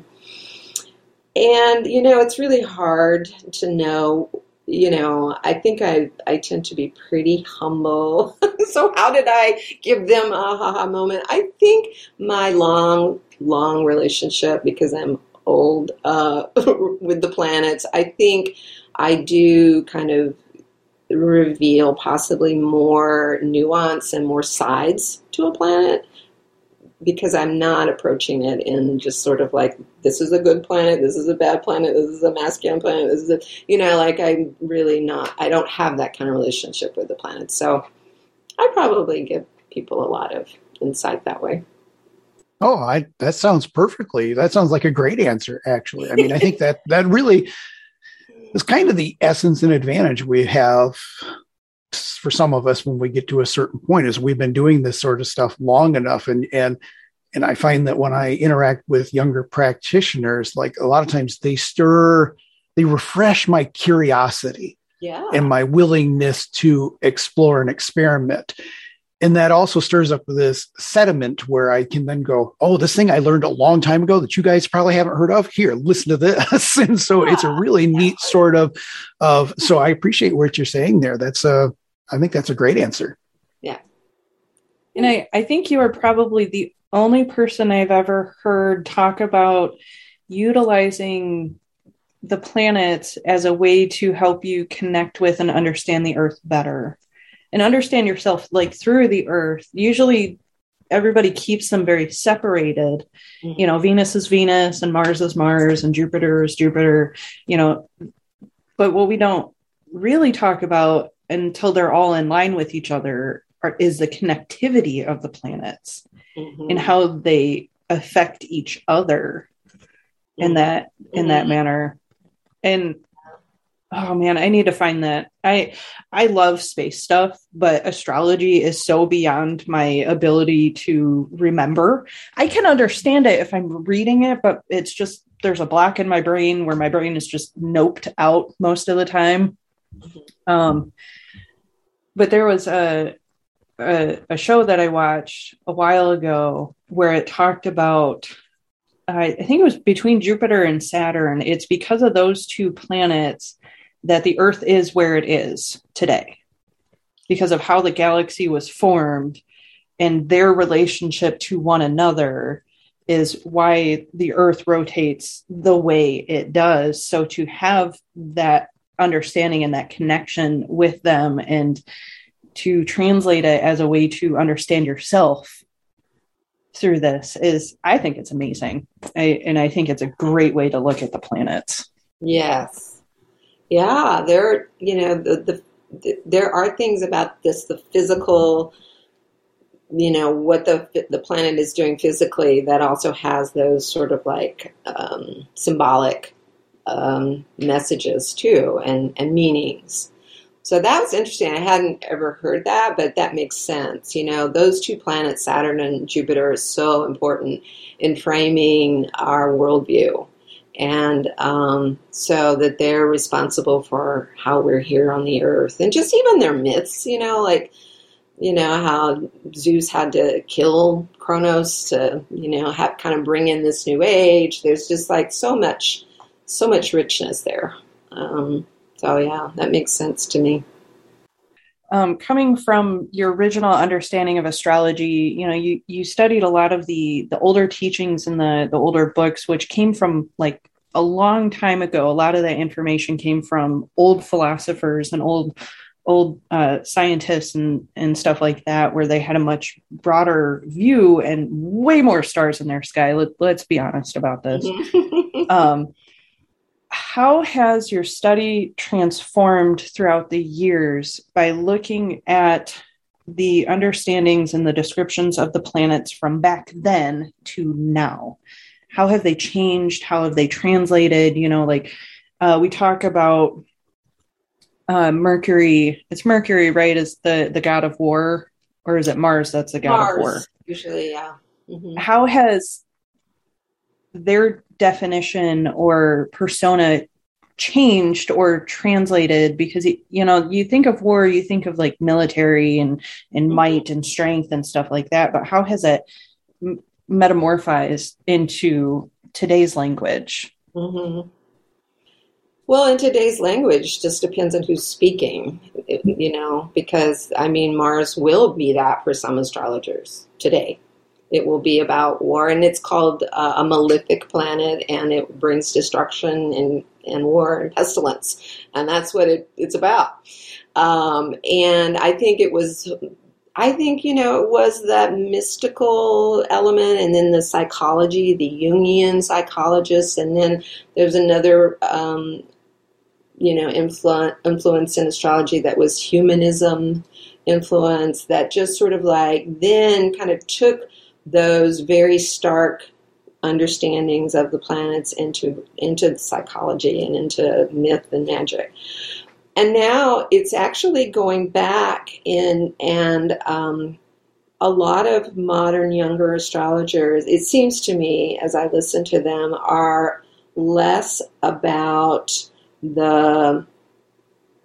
and, you know, it's really hard to know. You know, I think I, I tend to be pretty humble. So how did I give them a aha moment? I think my long, long relationship, because I'm old uh, with the planets, I think I do kind of reveal possibly more nuance and more sides to a planet, because I'm not approaching it in just sort of like, this is a good planet, this is a bad planet, this is a masculine planet, this is a, you know, like I'm really not, I don't have that kind of relationship with the planets. So I probably give people a lot of insight that way. Oh, I, that sounds perfectly, that sounds like a great answer, actually. I mean, I think that that really is kind of the essence and advantage we have for some of us when we get to a certain point, is we've been doing this sort of stuff long enough. And, and, and I find that when I interact with younger practitioners, like a lot of times they stir, they refresh my curiosity yeah. and my willingness to explore and experiment. And that also stirs up this sediment where I can then go, oh, this thing I learned a long time ago that you guys probably haven't heard of. Here, listen to this. And so yeah. It's a really neat sort of, of, so I appreciate what you're saying there. That's a, I think that's a great answer. Yeah. And I, I think you are probably the only person I've ever heard talk about utilizing the planets as a way to help you connect with and understand the Earth better. And understand yourself like through the Earth. Usually everybody keeps them very separated. Mm-hmm. You know, Venus is Venus and Mars is Mars and Jupiter is Jupiter, you know, but what we don't really talk about until they're all in line with each other are, is the connectivity of the planets mm-hmm. and how they affect each other mm-hmm. in that, in mm-hmm. that manner. And oh man, I need to find that. I I love space stuff, but astrology is so beyond my ability to remember. I can understand it if I'm reading it, but it's just there's a block in my brain where my brain is just noped out most of the time. Um, but there was a, a a show that I watched a while ago where it talked about I, I think it was between Jupiter and Saturn. It's because of those two planets that the Earth is where it is today because of how the galaxy was formed and their relationship to one another is why the Earth rotates the way it does. So to have that understanding and that connection with them and to translate it as a way to understand yourself through this is, I think it's amazing. I, and I think it's a great way to look at the planets. Yes. Yeah, there, you know, the, the, the there are things about this, the physical, you know, what the the planet is doing physically that also has those sort of like um, symbolic um, messages too and, and meanings. So that was interesting. I hadn't ever heard that, but that makes sense. You know, those two planets, Saturn and Jupiter, are so important in framing our worldview. And um, so that they're responsible for how we're here on the earth. And just even their myths, you know, like, you know, how Zeus had to kill Kronos to, you know, have, kind of bring in this new age. There's just like so much, so much richness there. Um, so, yeah, that makes sense to me. Um, coming from your original understanding of astrology, you know, you, you studied a lot of the, the older teachings in the, the older books, which came from like a long time ago. A lot of that information came from old philosophers and old, old uh, scientists and, and stuff like that, where they had a much broader view and way more stars in their sky. Let, let's be honest about this. um, How has your study transformed throughout the years by looking at the understandings and the descriptions of the planets from back then to now? How have they changed? How have they translated? You know, like uh, we talk about uh, Mercury. It's Mercury, right? Is the, the god of war, or is it Mars? That's the god Mars, of war. Usually, yeah. Mm-hmm. How has their definition or persona changed or translated? Because, you know, you think of war, you think of like military and, and might and strength and stuff like that. But how has it m- metamorphized into today's language? Mm-hmm. Well, in today's language, just depends on who's speaking, you know, because, I mean, Mars will be that for some astrologers today. It will be about war, and it's called uh, a malefic planet, and it brings destruction and, and war and pestilence, and that's what it, it's about. Um, and I think it was, I think, you know, it was that mystical element, and then the psychology, the Jungian psychologists, and then there's another, um, you know, influ- influence in astrology that was humanism influence that just sort of like then kind of took those very stark understandings of the planets into into psychology and into myth and magic. And now it's actually going back in, and um, a lot of modern younger astrologers, it seems to me, as I listen to them, are less about the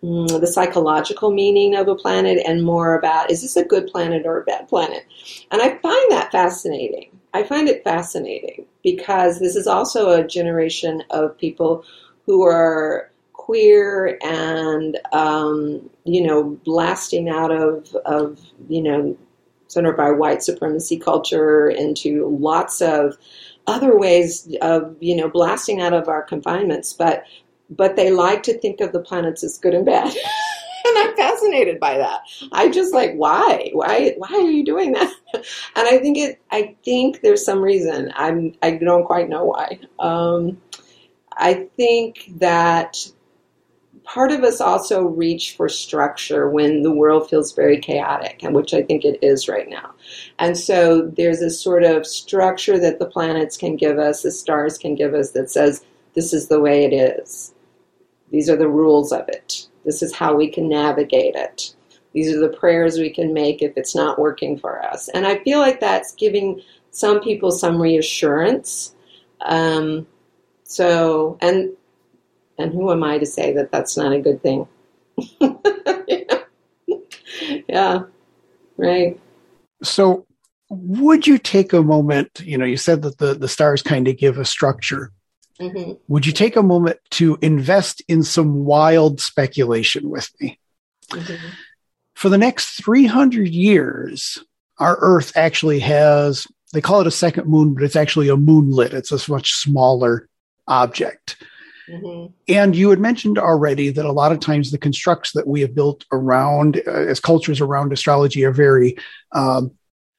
mm, the psychological meaning of a planet and more about, is this a good planet or a bad planet? And I find that fascinating. I find it fascinating because this is also a generation of people who are queer and, um, you know, blasting out of, of, you know, sort of our white supremacy culture into lots of other ways of, you know, blasting out of our confinements. But, but they like to think of the planets as good and bad. And I'm fascinated by that. I'm just like, why? Why, why are you doing that? And I think it, I think there's some reason. I'm, I don't quite know why. Um, I think that part of us also reach for structure when the world feels very chaotic, and which I think it is right now. And so there's a sort of structure that the planets can give us, the stars can give us, that says, this is the way it is. These are the rules of it. This is how we can navigate it. These are the prayers we can make if it's not working for us. And I feel like that's giving some people some reassurance. Um, so, and And who am I to say that that's not a good thing? yeah. yeah, right. So would you take a moment, you know, you said that the, the stars kind of give a structure. Mm-hmm. Would you take a moment to invest in some wild speculation with me? Mm-hmm. For the next three hundred years, our Earth actually has, they call it a second moon, but it's actually a moonlet. It's a much smaller object. Mm-hmm. And you had mentioned already that a lot of times the constructs that we have built around, uh, as cultures around astrology, are very, um,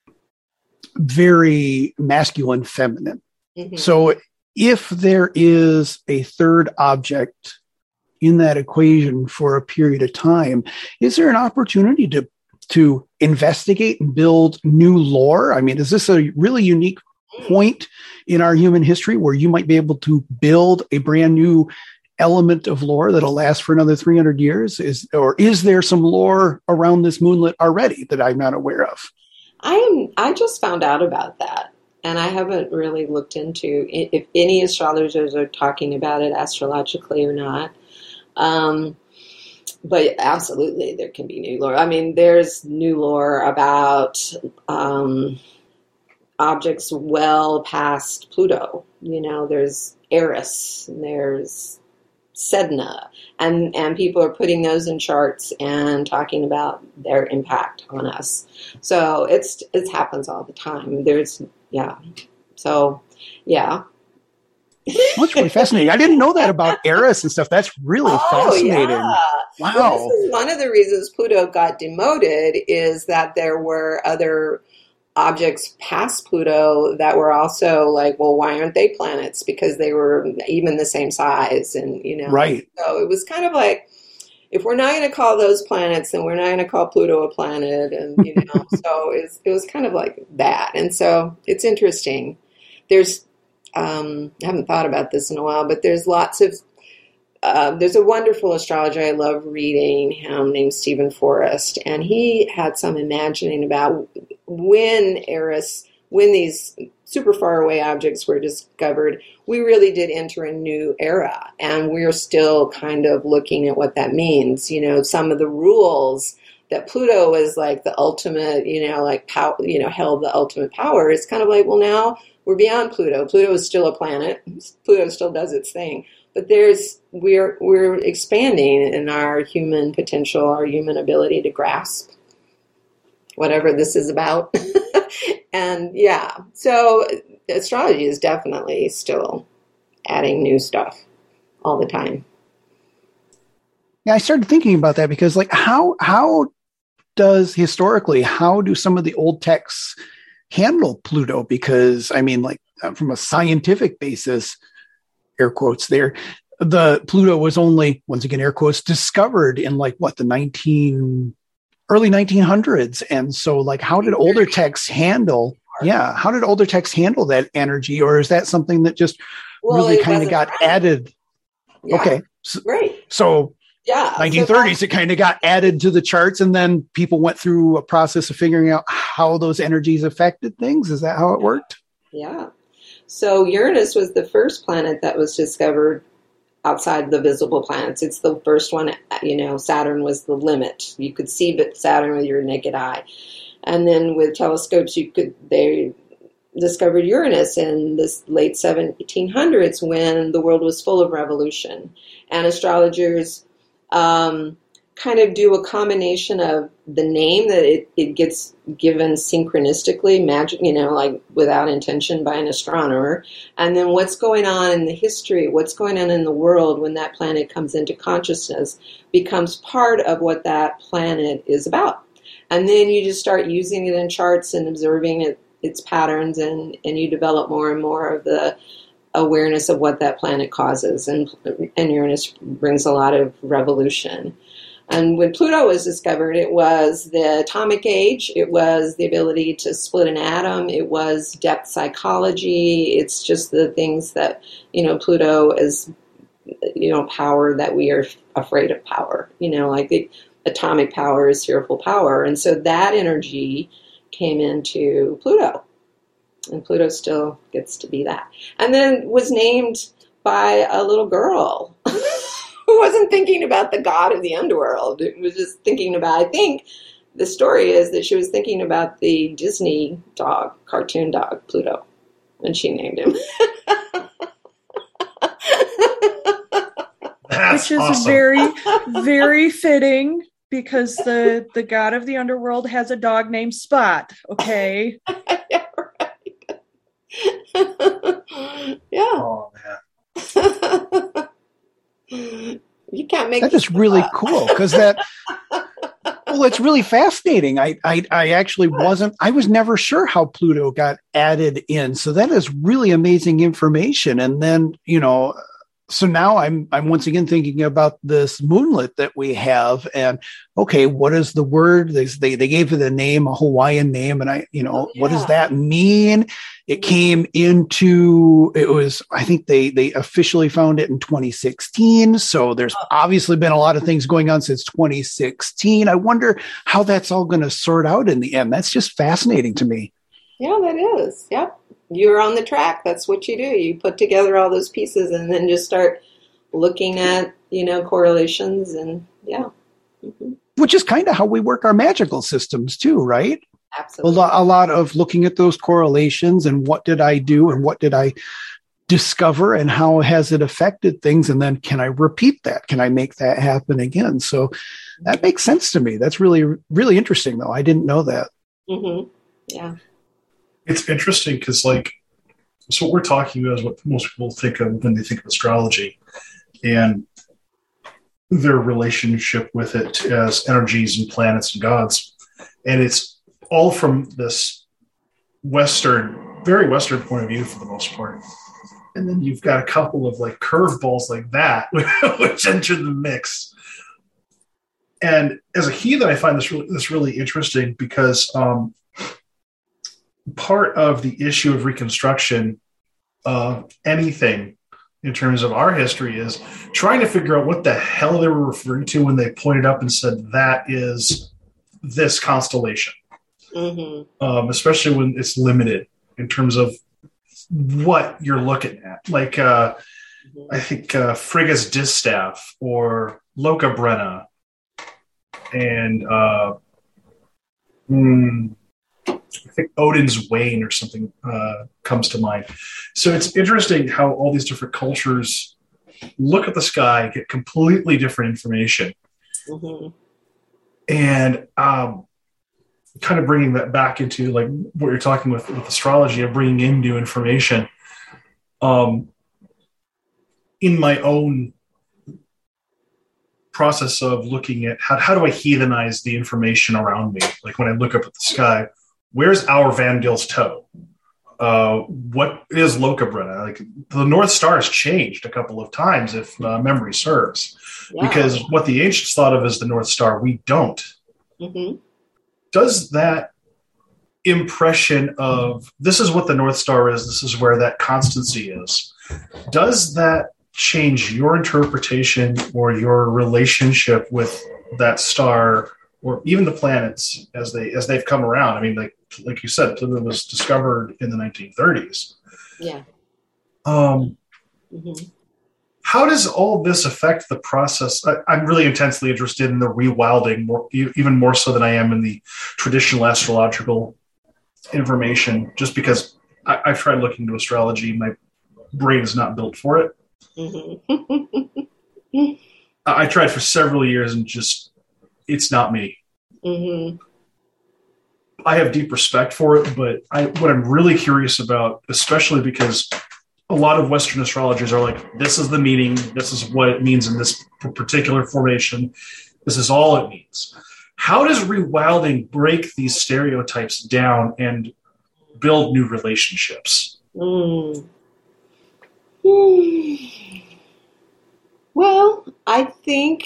very masculine, feminine. Mm-hmm. So if there is a third object in that equation for a period of time, is there an opportunity to to investigate and build new lore? I mean, is this a really unique point in our human history where you might be able to build a brand new element of lore that'll last for another three hundred years? Is, or is there some lore around this moonlet already that I'm not aware of? I am, I just found out about that, and I haven't really looked into if any astrologers are talking about it astrologically or not. Um, but absolutely, there can be new lore. I mean, there's new lore about um, objects well past Pluto. You know, there's Eris, and there's Sedna, and, and people are putting those in charts and talking about their impact on us. So it's it happens all the time. There's, yeah. So, yeah. That's really fascinating. I didn't know that about Eris and stuff. That's really oh, fascinating. Yeah. Wow. Well, this is one of the reasons Pluto got demoted, is that there were other objects past Pluto that were also like, well, why aren't they planets? Because they were even the same size, and, you know, right. So it was kind of like, if we're not going to call those planets, then we're not going to call Pluto a planet. And, you know, so it was, it was kind of like that. And so it's interesting. There's, um, I haven't thought about this in a while, but there's lots of, uh, there's a wonderful astrologer I love reading him named Stephen Forrest. And he had some imagining about when Eris, when these super far away objects were discovered, we really did enter a new era, and we're still kind of looking at what that means. You know, some of the rules that Pluto was like the ultimate, you know, like power, you know, held the ultimate power. It's kind of like, well, now we're beyond Pluto. Pluto is still a planet. Pluto still does its thing, but there's we're we're expanding in our human potential, our human ability to grasp whatever this is about. And yeah, so astrology is definitely still adding new stuff all the time. Yeah, I started thinking about that because, like, how how does historically, how do some of the old texts handle Pluto? Because, I mean, like, from a scientific basis, air quotes there, the Pluto was only, once again, air quotes, discovered in like what, the nineteen early nineteen hundreds. And so, like, how did older texts handle, yeah, how did older texts handle that energy? Or is that something that just well, really kind of got right. added? Yeah. Okay. So, right. So yeah, nineteen thirties, so it kind of got added to the charts, and then people went through a process of figuring out how those energies affected things. Is that how it worked? Yeah. So Uranus was the first planet that was discovered outside the visible planets. It's the first one, you know, Saturn was the limit. You could see but Saturn with your naked eye. And then with telescopes, you could, they discovered Uranus in the late seventeen hundreds when the world was full of revolution. And astrologers um, kind of do a combination of the name that it, it gets given synchronistically, magic, you know, like without intention by an astronomer. And then what's going on in the history, what's going on in the world when that planet comes into consciousness becomes part of what that planet is about. And then you just start using it in charts and observing it, its patterns, and, and you develop more and more of the awareness of what that planet causes. And, and Uranus brings a lot of revolution. And when Pluto was discovered, it was the atomic age, it was the ability to split an atom, it was depth psychology, it's just the things that, you know, Pluto is, you know, power that we are afraid of power, you know, like the atomic power is fearful power. And so that energy came into Pluto, and Pluto still gets to be that. And then was named by a little girl who wasn't thinking about the god of the underworld. It was just thinking about, I think the story is that she was thinking about the Disney dog, cartoon dog, Pluto, and she named him. That's Which is awesome. very, very fitting because the, the god of the underworld has a dog named Spot, okay? Yeah, right. Yeah. Oh, man. You can't make That is really cool because that, well, it's really fascinating. I, I, I actually wasn't, I was never sure how Pluto got added in. So that is really amazing information. And then, you know, so now I'm, I'm once again thinking about this moonlet that we have and, okay, what is the word? They, they, they gave it a name, a Hawaiian name. And I, you know, Oh, yeah. what does that mean? It came into, it was, I think they, they officially found it in twenty sixteen. So there's obviously been a lot of things going on since twenty sixteen. I wonder how that's all going to sort out in the end. That's just fascinating to me. Yeah, that is. Yep. You're on the track. That's what you do. You put together all those pieces and then just start looking at, you know, correlations and yeah. Mm-hmm. Which is kind of how we work our magical systems too, right? Absolutely. A lot, a lot of looking at those correlations and what did I do and what did I discover and how has it affected things? And then can I repeat that? Can I make that happen again? So that makes sense to me. That's really, really interesting though. I didn't know that. Mm-hmm. Yeah. It's interesting because, like, so what we're talking about is what most people think of when they think of astrology and their relationship with it as energies and planets and gods. And it's all from this Western, very Western point of view for the most part. And then you've got a couple of like curveballs like that, which enter the mix. And as a heathen, I find this really, this really interesting because um, part of the issue of reconstruction of anything in terms of our history is trying to figure out what the hell they were referring to when they pointed up and said that is this constellation, Mm-hmm. um, especially when it's limited in terms of what you're looking at. Like uh, Mm-hmm. I think uh, Frigga's Distaff or Lokabrenna and uh, mm, I think Odin's Wain or something uh, comes to mind. So it's interesting how all these different cultures look at the sky, get completely different information. Mm-hmm. And um, kind of bringing that back into like what you're talking with, with astrology and bringing in new information. Um, in my own process of looking at how, how do I heathenize the information around me? Like when I look up at the sky, where's our Van Dil's toe? Uh, what is Lokabrenna? Like the North Star has changed a couple of times, if uh, memory serves, Yeah. because what the ancients thought of as the North Star, we don't. Mm-hmm. Does that impression of this is what the North Star is, this is where that constancy is, does that change your interpretation or your relationship with that star or even the planets as they as they've come around? I mean, like like you said, Pluto was discovered in the nineteen thirties. Yeah. Um, Mm-hmm. how does all this affect the process? I, I'm really intensely interested in the rewilding, more, even more so than I am in the traditional astrological information, just because I, I've tried looking into astrology. My brain is not built for it. Mm-hmm. I tried for several years and just, it's not me. Mm-hmm. I have deep respect for it, but I, what I'm really curious about, especially because a lot of Western astrologers are like, this is the meaning, this is what it means in this particular formation, this is all it means. How does rewilding break these stereotypes down and build new relationships? Mm. Well, I think,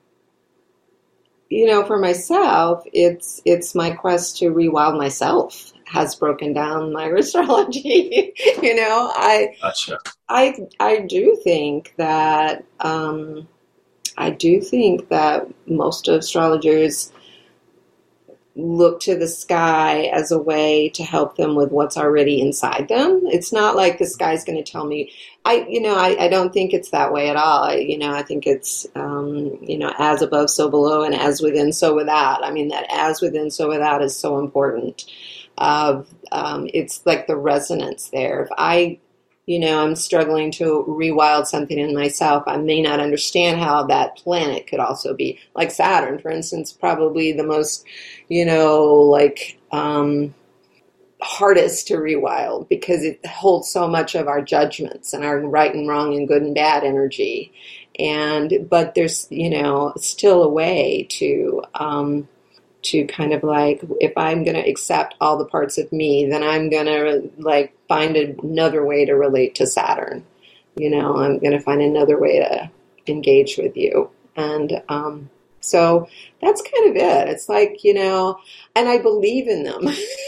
you know, for myself, it's it's my quest to rewild myself has broken down my astrology. you know, I, gotcha. I, I do think that, um, I do think that most astrologers look to the sky as a way to help them with what's already inside them. It's not like the sky's going to tell me, I, you know, I, I don't think it's that way at all. I, you know, I think it's, um, you know, as above, so below, and as within, so without. I mean, that as within, so without is so important. Of um, it's like the resonance there. If I, you know, I'm struggling to rewild something in myself, I may not understand how that planet could also be like Saturn, for instance, probably the most, you know, like um, hardest to rewild because it holds so much of our judgments and our right and wrong and good and bad energy. And but there's, you know, still a way to. Um, to kind of like, if I'm going to accept all the parts of me, then I'm going to like find another way to relate to Saturn. You know, I'm going to find another way to engage with you. And um, so that's kind of it. It's like, you know, and I believe in them.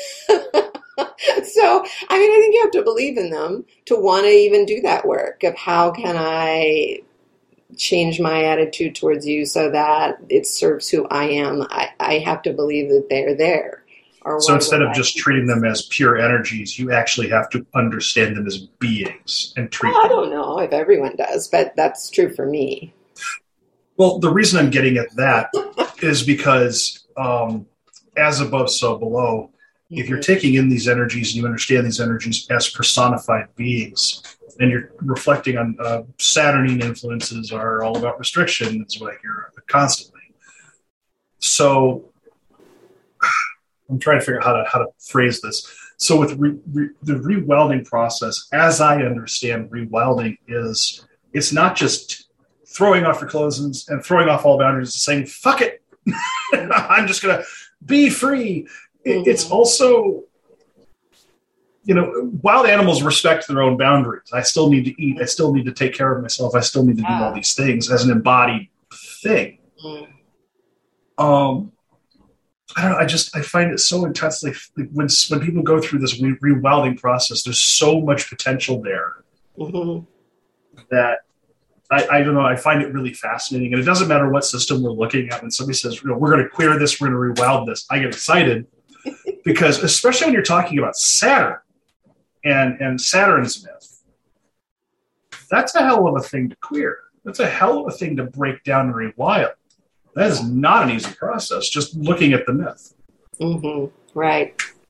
So, I mean, I think you have to believe in them to want to even do that work of how can I change my attitude towards you so that it serves who I am. I, I have to believe that they're there. Or so instead of just treating them as pure energies, you actually have to understand them as beings and treat well, them. I don't know if everyone does, but that's true for me. Well, the reason I'm getting at that is because um, as above, so below, mm-hmm. if you're taking in these energies and you understand these energies as personified beings, and you're reflecting on uh, Saturnine influences are all about restriction. It's what I hear constantly. So I'm trying to figure out how to how to phrase this. So with re, re, the rewelding process, as I understand rewelding is, it's not just throwing off your clothes and, and throwing off all boundaries and saying, fuck it, I'm just going to be free. It, mm-hmm. It's also... You know, wild animals respect their own boundaries. I still need to eat. I still need to take care of myself. I still need to do all these things as an embodied thing. Mm. Um, I don't know. I just I find it so intensely when when people go through this re- rewilding process. There's so much potential there mm-hmm. that I, I don't know. I find it really fascinating, and it doesn't matter what system we're looking at. When somebody says, you know, we're going to queer this, we're going to rewild this, I get excited because, especially when you're talking about Saturn. And and Saturn's myth, that's a hell of a thing to queer. That's a hell of a thing to break down and rewild. That is not an easy process, just looking at the myth. Mm-hmm. Right.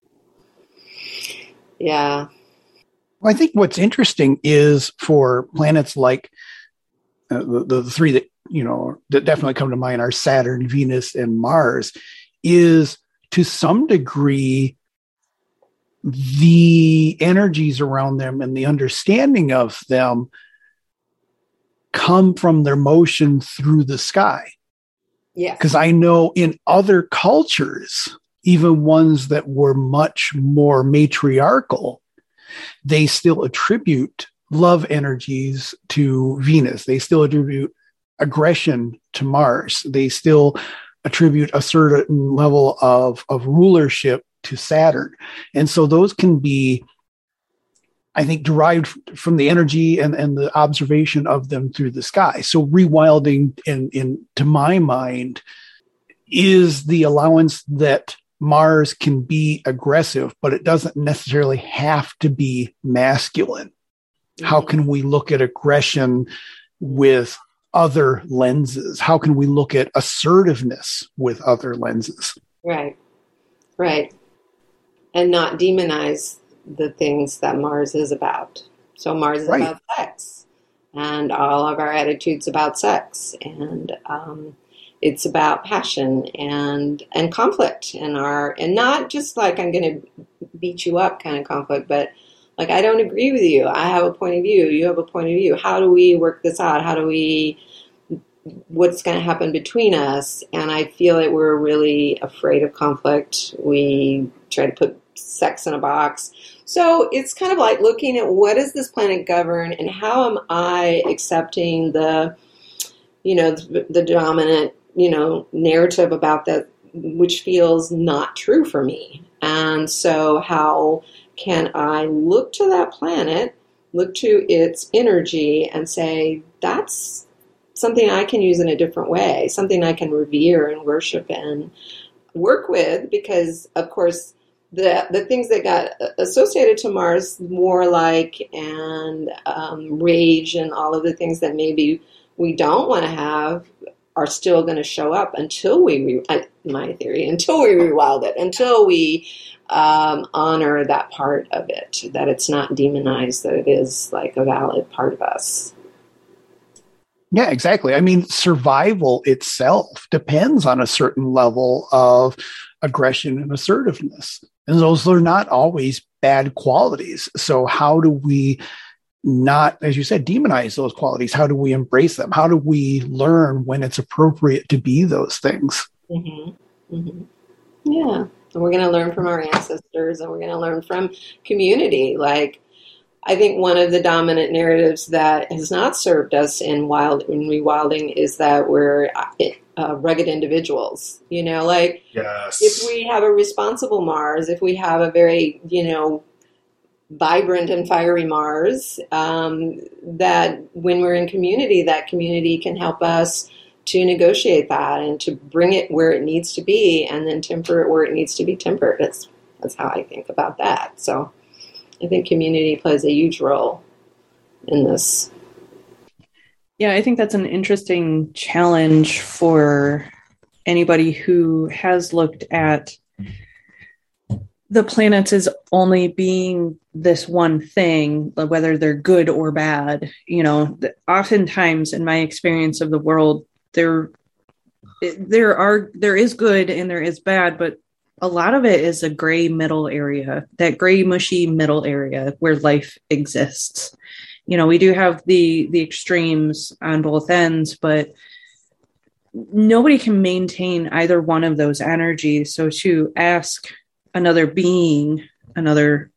Yeah. Well, I think what's interesting is for planets like uh, the, the three that, you know, that definitely come to mind are Saturn, Venus, and Mars, is to some degree the energies around them and the understanding of them come from their motion through the sky. Yeah. Because I know in other cultures, even ones that were much more matriarchal, they still attribute love energies to Venus. They still attribute aggression to Mars. They still attribute a certain level of, of rulership to Saturn. And so those can be, I think, derived from the energy and, and the observation of them through the sky. So rewilding, in, in to my mind, is the allowance that Mars can be aggressive, but it doesn't necessarily have to be masculine. Mm-hmm. How can we look at aggression with other lenses? How can we look at assertiveness with other lenses? Right, right. And not demonize the things that Mars is about. So Mars is Right. about sex, and all of our attitudes about sex, and um, it's about passion and and conflict, and our and not just like I'm going to beat you up kind of conflict, but like I don't agree with you. I have a point of view. You have a point of view. How do we work this out? How do we? What's going to happen between us? And I feel that we're really afraid of conflict. We try to put sex in a box. So it's kind of like looking at what does this planet govern, and how am I accepting the, you know, the, the dominant, you know, narrative about that, which feels not true for me. And so how can I look to that planet, look to its energy and say, that's something I can use in a different way, something I can revere and worship and work with, because of course the the things that got associated to Mars, warlike and um, rage and all of the things that maybe we don't want to have, are still going to show up until we, re- my theory, until we rewild it, until we um, honor that part of it, that it's not demonized, that it is like a valid part of us. Yeah, exactly. I mean, survival itself depends on a certain level of aggression and assertiveness. And those are not always bad qualities. So how do we not, as you said, demonize those qualities? How do we embrace them? How do we learn when it's appropriate to be those things? Mm-hmm. Mm-hmm. Yeah. And we're going to learn from our ancestors, and we're going to learn from community. Like, I think one of the dominant narratives that has not served us in wild in rewilding is that we're uh, rugged individuals. You know, like Yes. if we have a responsible Mars, if we have a very, you know, vibrant and fiery Mars, um, that when we're in community, that community can help us to negotiate that and to bring it where it needs to be, and then temper it where it needs to be tempered. That's that's how I think about that. So I think community plays a huge role in this. Yeah, I think that's an interesting challenge for anybody who has looked at the planets as only being this one thing, whether they're good or bad. You know, oftentimes in my experience of the world, there, there are, there is good and there is bad, but a lot of it is a gray middle area, that gray, mushy middle area where life exists. You know, we do have the the extremes on both ends, but nobody can maintain either one of those energies. So to ask another being, another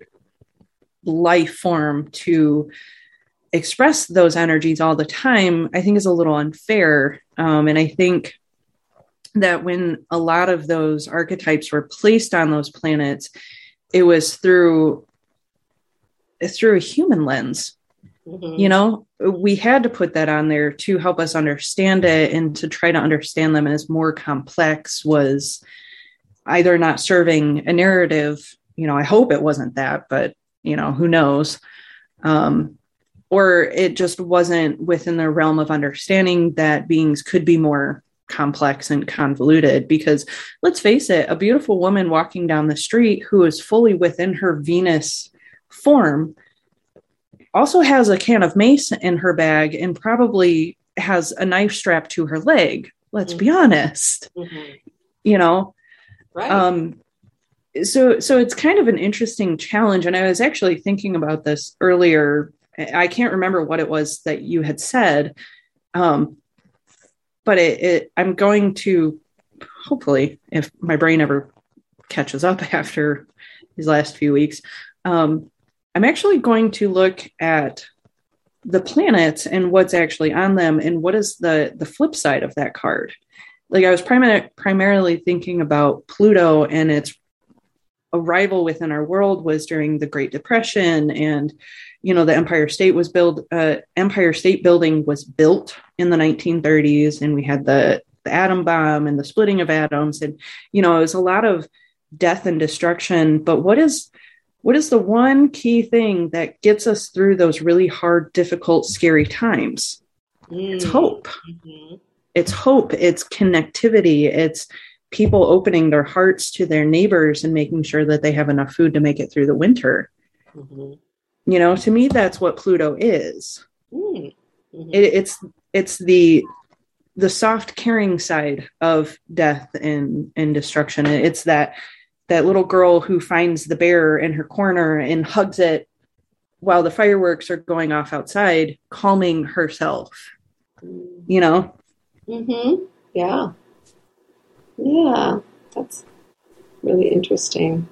life form to express those energies all the time, I think is a little unfair. Um, and I think that when a lot of those archetypes were placed on those planets, it was through through a human lens. Mm-hmm. You know, we had to put that on there to help us understand it, and to try to understand them as more complex was either not serving a narrative. You know, I hope it wasn't that, but, you know, who knows? Um, or it just wasn't within the realm of understanding that beings could be more complex and convoluted. Because let's face it, a beautiful woman walking down the street who is fully within her Venus form also has a can of mace in her bag and probably has a knife strapped to her leg. Let's mm-hmm. be honest. Mm-hmm. You know, right. Um, so, so it's kind of an interesting challenge. And I was actually thinking about this earlier. I can't remember what it was that you had said. Um, but it, it, I'm going to, hopefully, if my brain ever catches up after these last few weeks, um, I'm actually going to look at the planets and what's actually on them, and what is the, the flip side of that card. Like, I was prim- primarily thinking about Pluto, and its arrival within our world was during the Great Depression, and, you know, the Empire State was built, uh, Empire State Building was built in the nineteen thirties, and we had the, the atom bomb and the splitting of atoms, and, you know, it was a lot of death and destruction. But what is What is the one key thing that gets us through those really hard, difficult, scary times? Mm. It's hope. Mm-hmm. It's hope. It's connectivity. It's people opening their hearts to their neighbors and making sure that they have enough food to make it through the winter. Mm-hmm. You know, to me, that's what Pluto is. Mm-hmm. It, it's it's the the soft, caring side of death and and destruction. It's that that little girl who finds the bear in her corner and hugs it while the fireworks are going off outside, calming herself. You know. Mm-hmm. Yeah. Yeah, that's really interesting.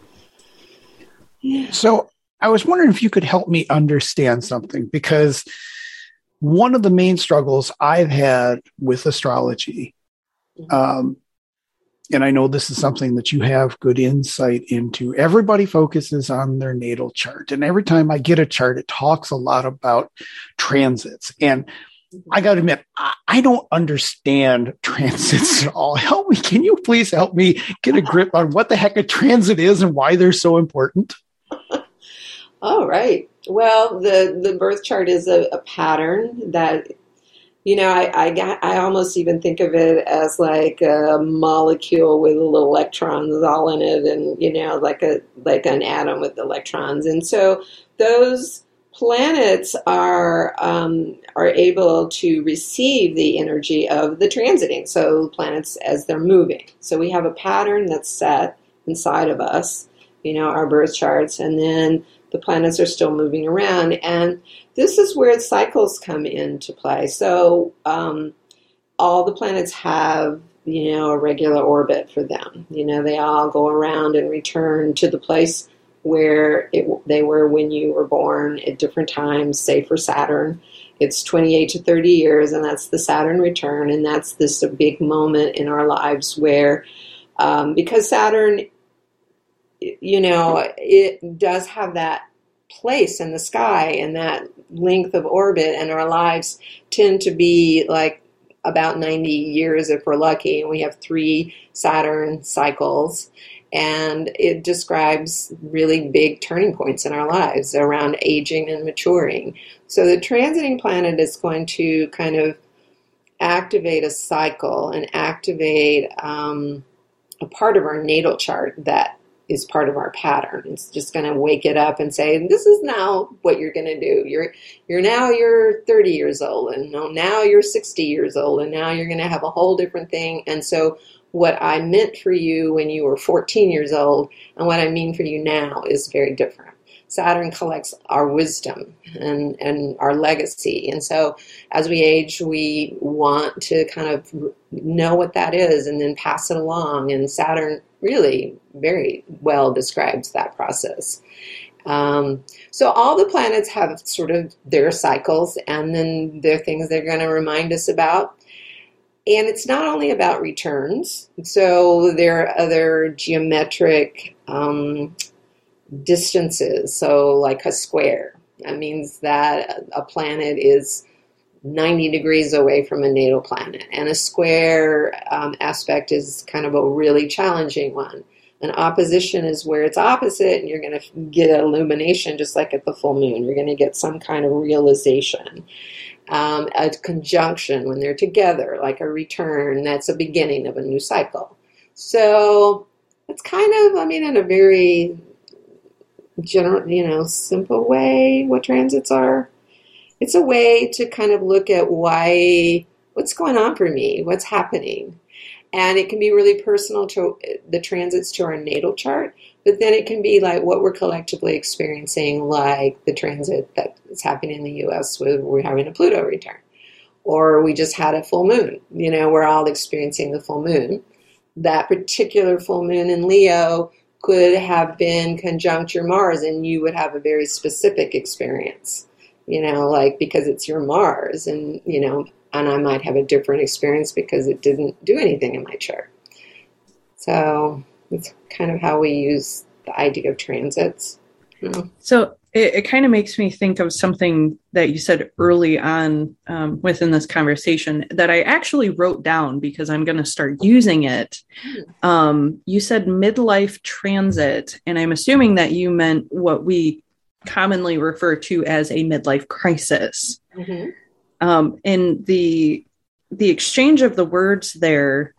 Yeah. So I was wondering if you could help me understand something, because one of the main struggles I've had with astrology, um, and I know this is something that you have good insight into, everybody focuses on their natal chart. And every time I get a chart, it talks a lot about transits. And I got to admit, I, I don't understand transits at all. Help me. Can you please help me get a grip on what the heck a transit is and why they're so important? All right. Well, the, the birth chart is a, a pattern that, you know, I, I got, I almost even think of it as like a molecule with little electrons all in it, and, you know, like a, like an atom with electrons. And so those planets are, um, are able to receive the energy of the transiting. So planets as they're moving. So we have a pattern that's set inside of us, you know, our birth charts, and then the planets are still moving around. And this is where cycles come into play. So um, all the planets have, you know, a regular orbit for them. You know, they all go around and return to the place where it, they were when you were born at different times. Say for Saturn, it's twenty-eight to thirty years, and that's the Saturn return. And that's this a big moment in our lives where, um, because Saturn, you know, it does have that place in the sky and that length of orbit, and our lives tend to be like about ninety years if we're lucky, and we have three Saturn cycles, and it describes really big turning points in our lives around aging and maturing. So the transiting planet is going to kind of activate a cycle and activate um, a part of our natal chart that is part of our pattern. It's just going to wake it up and say, this is now what you're going to do. You're you're now you're thirty years old, and now you're sixty years old, and now you're going to have a whole different thing. And so what I meant for you when you were fourteen years old and what I mean for you now is very different. Saturn collects our wisdom and, and our legacy. And so as we age, we want to kind of know what that is and then pass it along. And Saturn really very well describes that process. Um, so all the planets have sort of their cycles, and then there are things they're going to remind us about. And it's not only about returns. So there are other geometric um, distances. So like a square, that means that a planet is ninety degrees away from a natal planet. And a square um, aspect is kind of a really challenging one. An opposition is where it's opposite, and you're going to get illumination just like at the full moon. You're going to get some kind of realization. Um, a conjunction, when they're together, like a return, that's a beginning of a new cycle. So it's kind of, I mean, in a very general, you know, simple way, what transits are. It's a way to kind of look at why, what's going on for me, what's happening. And it can be really personal to the transits to our natal chart, but then it can be like what we're collectively experiencing, like the transit that is happening in the U S with we're having a Pluto return. Or we just had a full moon. You know, we're all experiencing the full moon. That particular full moon in Leo could have been conjunct your Mars, and you would have a very specific experience. You know, like because it's your Mars, and, you know, and I might have a different experience because it didn't do anything in my chart. So it's kind of how we use the idea of transits. You know? So it, it kind of makes me think of something that you said early on um, within this conversation that I actually wrote down because I'm going to start using it. Um, you said midlife transit, and I'm assuming that you meant what we commonly refer to as a midlife crisis. Mm-hmm. Um, and the the exchange of the words there,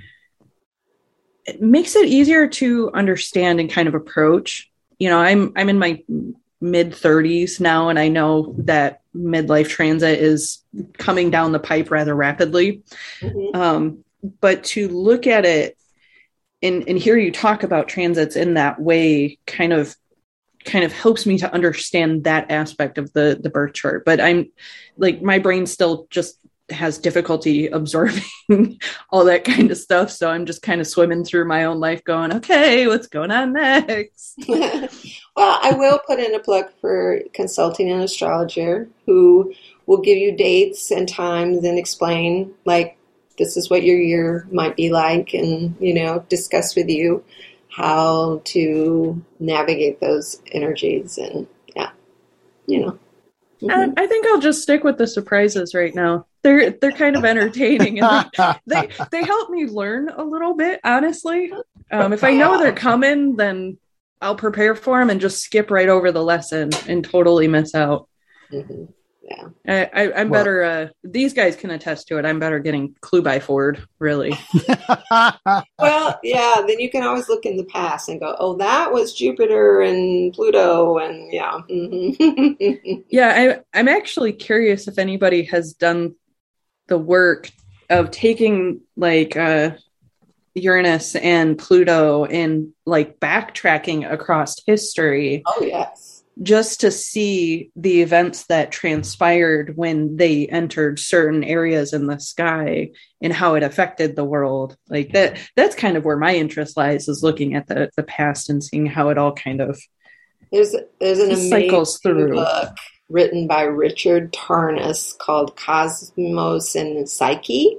it makes it easier to understand and kind of approach. You know, I'm I'm in my mid thirties now, and I know that midlife transit is coming down the pipe rather rapidly. Mm-hmm. Um, but to look at it and, and hear you talk about transits in that way kind of kind of helps me to understand that aspect of the the birth chart. But I'm like, my brain still just has difficulty absorbing all that kind of stuff. So I'm just kind of swimming through my own life going, okay, what's going on next? Well, I will put in a plug for consulting an astrologer who will give you dates and times and explain, like, this is what your year might be like, and, you know, discuss with you how to navigate those energies. And yeah, you know. Mm-hmm. I think I'll just stick with the surprises right now. They're they're kind of entertaining, and they, they they help me learn a little bit. Honestly, um, if I know they're coming, then I'll prepare for them and just skip right over the lesson and totally miss out. Mm-hmm. Yeah, I, I, I'm well, better. Uh, these guys can attest to it. I'm better getting clue by Ford, really. Well, yeah. Then you can always look in the past and go, "Oh, that was Jupiter and Pluto," and yeah. Mm-hmm. Yeah, I, I'm actually curious if anybody has done the work of taking like uh, Uranus and Pluto and like backtracking across history. Oh, yes. Just to see the events that transpired when they entered certain areas in the sky and how it affected the world. Like that, that's kind of where my interest lies, is looking at the, the past and seeing how it all kind of there's there's an cycles amazing through. book written by Richard Tarnas called Cosmos and Psyche.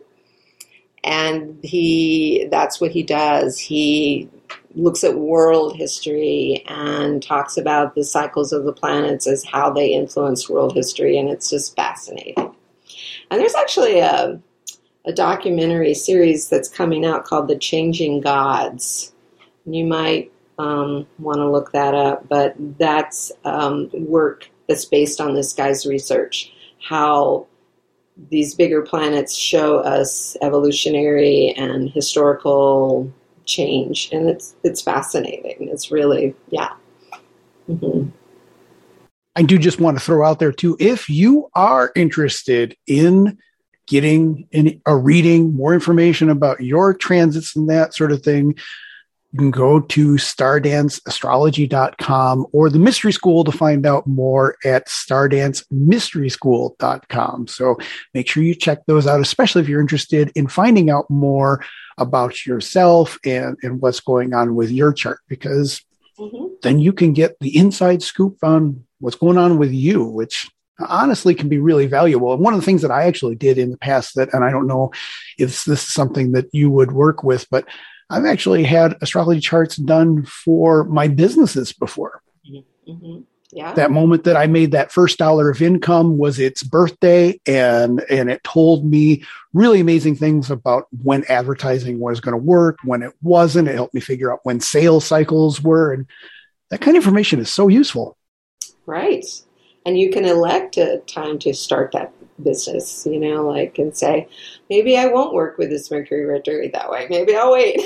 And he that's what he does. He looks at world history and talks about the cycles of the planets as how they influence world history, and it's just fascinating. And there's actually a, a documentary series that's coming out called The Changing Gods. You might um, want to look that up, but that's um, work that's based on this guy's research, how these bigger planets show us evolutionary and historical change, and it's it's fascinating. It's really, yeah. Mm-hmm. I do just want to throw out there too, if you are interested in getting in a reading, more information about your transits and that sort of thing, you can go to stardance astrology dot com or the Mystery School to find out more at stardance mystery school dot com. So make sure you check those out, especially if you're interested in finding out more about yourself and, and what's going on with your chart, because mm-hmm. then you can get the inside scoop on what's going on with you, which honestly can be really valuable. And one of the things that I actually did in the past that, and I don't know if this is something that you would work with, but I've actually had astrology charts done for my businesses before. Mm-hmm. Yeah. That moment that I made that first dollar of income was its birthday, and and it told me really amazing things about when advertising was going to work, when it wasn't. It helped me figure out when sales cycles were, and that kind of information is so useful. Right. And you can elect a time to start that business, you know, like, and say, maybe I won't work with this Mercury retrograde that way. Maybe I'll wait.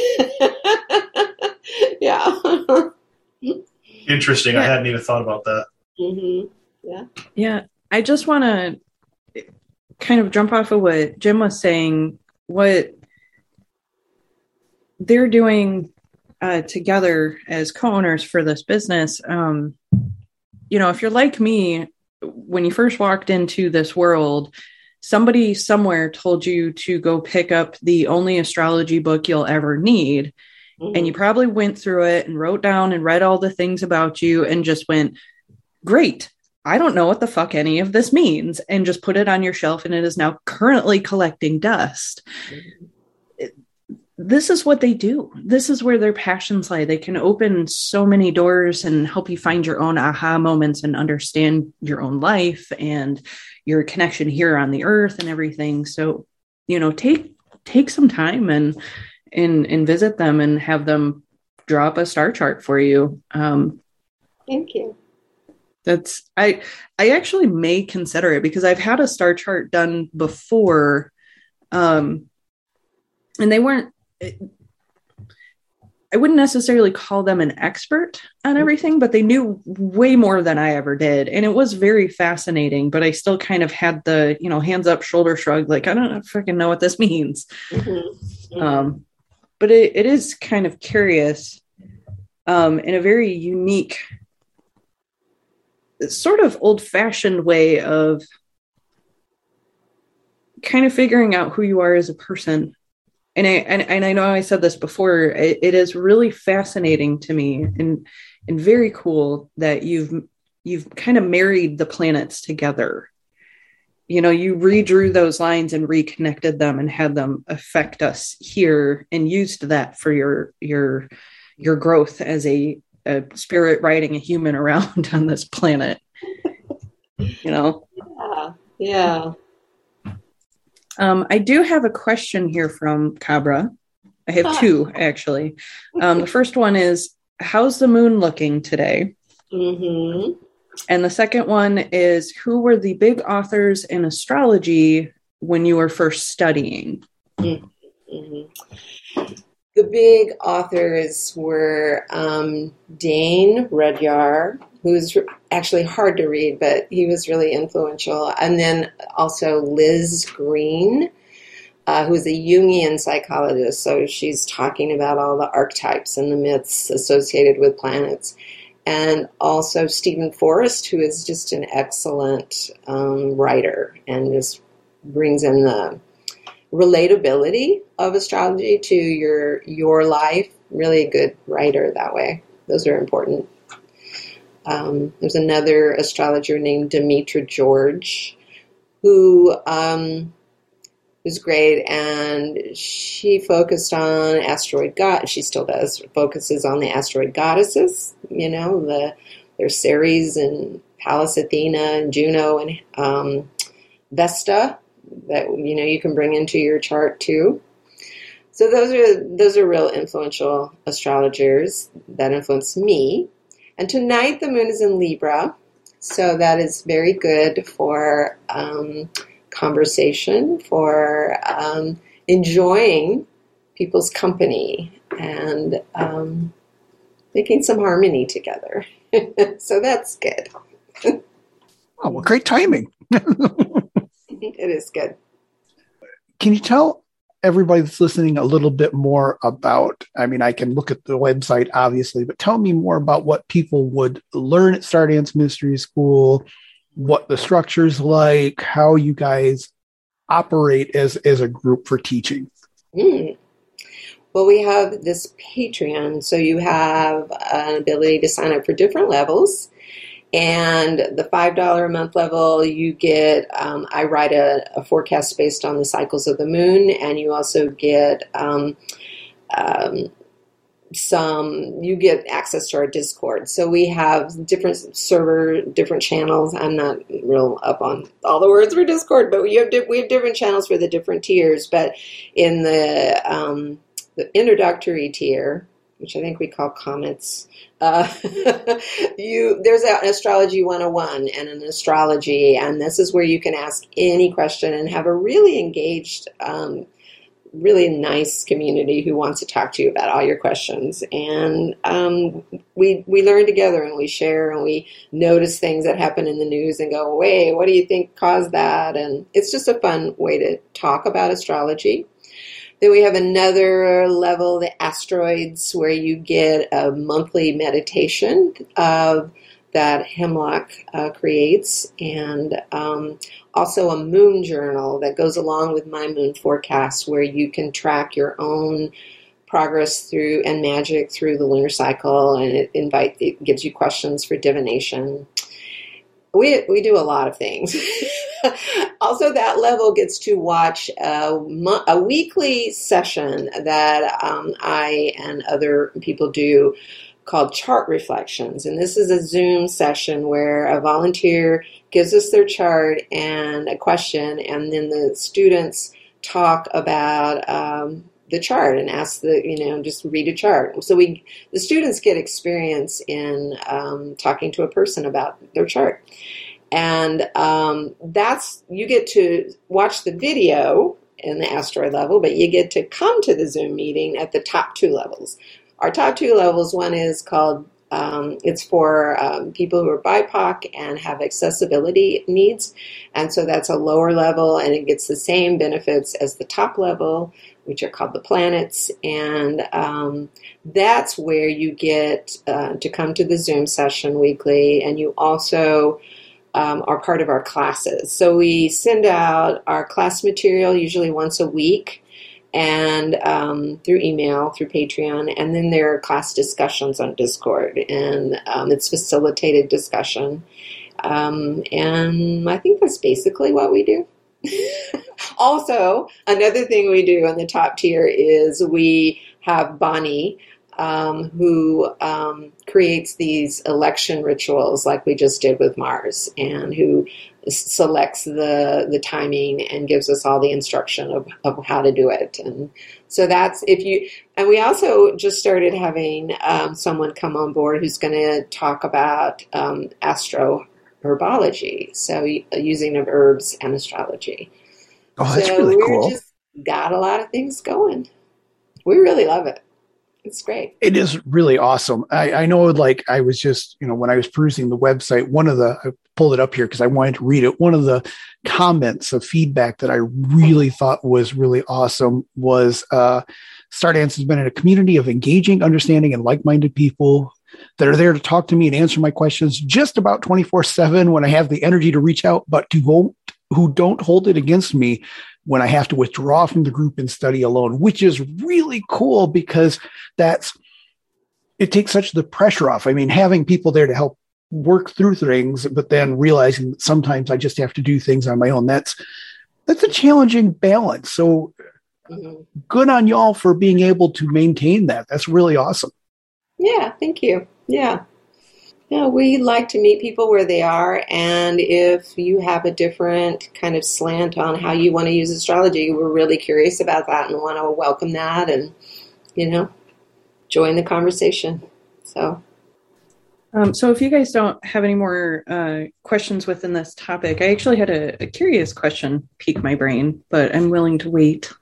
Yeah. Interesting. Yeah. I hadn't even thought about that. Mm-hmm. Yeah. Yeah. I just want to kind of jump off of what Jim was saying, what they're doing uh, together as co-owners for this business. Um, you know, if you're like me, when you first walked into this world, somebody somewhere told you to go pick up the only astrology book you'll ever need. Mm-hmm. And you probably went through it and wrote down and read all the things about you and just went, great, I don't know what the fuck any of this means, and just put it on your shelf, and it is now currently collecting dust. Mm-hmm. It, this is what they do. This is where their passions lie. They can open so many doors and help you find your own aha moments and understand your own life and your connection here on the earth and everything. So, you know, take take some time and and and visit them and have them draw up a star chart for you. Um, Thank you. That's I I actually may consider it because I've had a star chart done before, um, and they weren't. I wouldn't necessarily call them an expert on everything, but they knew way more than I ever did, and it was very fascinating. But I still kind of had the you know hands up, shoulder shrug, like I don't freaking know what this means. Mm-hmm. Mm-hmm. Um, but it, it is kind of curious, um, in a very unique, sort of old-fashioned way of kind of figuring out who you are as a person. And I and, and I know I said this before, it, it is really fascinating to me and and very cool that you've you've kind of married the planets together. You know, you redrew those lines and reconnected them and had them affect us here and used that for your your your growth as a a spirit riding a human around on this planet, you know? Yeah. Yeah. Um, I do have a question here from Cabra. I have two, actually. Um, the first one is, how's the moon looking today? Mm-hmm. And the second one is, who were the big authors in astrology when you were first studying? Mm-hmm. The big authors were um, Dane Rudyard, who's actually hard to read, but he was really influential. And then also Liz Green, uh, who's a Jungian psychologist. So she's talking about all the archetypes and the myths associated with planets. And also Stephen Forrest, who is just an excellent um, writer and just brings in the relatability of astrology to your your life. Really a good writer that way. Those are important. Um, there's another astrologer named Demetra George who um, was great, and she focused on asteroid god. She still does. Focuses on the asteroid goddesses. You know, the there's Ceres and Pallas Athena and Juno and um, Vesta. That you know you can bring into your chart too. So those are those are real influential astrologers that influence me. And tonight the moon is in Libra, so that is very good for um, conversation, for um, enjoying people's company and um, making some harmony together. So that's good. Oh, well, great timing. It is good. Can you tell everybody that's listening a little bit more about, I mean, I can look at the website, obviously, but tell me more about what people would learn at Stardance Mystery School, what the structure's like, how you guys operate as, as a group for teaching. Mm. Well, we have this Patreon, so you have an ability to sign up for different levels. And the five dollars a month level, you get, um, I write a, a forecast based on the cycles of the moon, and you also get um, um, some, you get access to our Discord. So we have different server, different channels. I'm not real up on all the words for Discord, but we have, di- we have different channels for the different tiers. But in the, um, the introductory tier, which I think we call comments, Uh, you there's an astrology one oh one and an astrology, and this is where you can ask any question and have a really engaged, um, really nice community who wants to talk to you about all your questions. And um, we we learn together and we share and we notice things that happen in the news and go, "Wait, what do you think caused that?" And it's just a fun way to talk about astrology. Then we have another level, the asteroids, where you get a monthly meditation uh, that Hemlock uh, creates, and um, also a moon journal that goes along with my moon forecast, where you can track your own progress through and magic through the lunar cycle, and it invite it gives you questions for divination. We we do a lot of things. Also, that level gets to watch a, a weekly session that um, I and other people do called Chart Reflections. And this is a Zoom session where a volunteer gives us their chart and a question, and then the students talk about um, the chart and ask the, you know, just read a chart. So we, the students get experience in um, talking to a person about their chart. And um, that's, you get to watch the video in the asteroid level, but you get to come to the Zoom meeting at the top two levels. Our top two levels, one is called, um, it's for um, people who are B I P O C and have accessibility needs. And so that's a lower level, and it gets the same benefits as the top level, which are called the planets. And um, that's where you get uh, to come to the Zoom session weekly, and you also um, are part of our classes. So we send out our class material usually once a week, and um, through email, through Patreon, and then there are class discussions on Discord, and um, it's facilitated discussion. Um, and I think that's basically what we do. Also, another thing we do on the top tier is we have Bonnie, um, who um, creates these election rituals like we just did with Mars, and who selects the the timing and gives us all the instruction of, of how to do it. And so that's, if you, and we also just started having um, someone come on board who's going to talk about um, astroherbology, so using of herbs and astrology. Oh, that's so really we're cool. Just got a lot of things going. We really love it. It's great. It is really awesome. I, I know, like, I was just, you know, when I was perusing the website, one of the, I pulled it up here because I wanted to read it. One of the comments of feedback that I really thought was really awesome was uh, Stardance has been in a community of engaging, understanding, and like-minded people that are there to talk to me and answer my questions just about twenty-four seven when I have the energy to reach out, but to won't, who don't hold it against me when I have to withdraw from the group and study alone, which is really cool because that's, it takes such the pressure off. I mean, having people there to help work through things, but then realizing that sometimes I just have to do things on my own. That's, that's a challenging balance. So mm-hmm. Good on y'all for being able to maintain that. That's really awesome. Yeah. Thank you. Yeah. Yeah, we like to meet people where they are, and if you have a different kind of slant on how you want to use astrology, we're really curious about that and want to welcome that and, you know, join the conversation. So, um, so if you guys don't have any more uh, questions within this topic, I actually had a, a curious question pique my brain, but I'm willing to wait.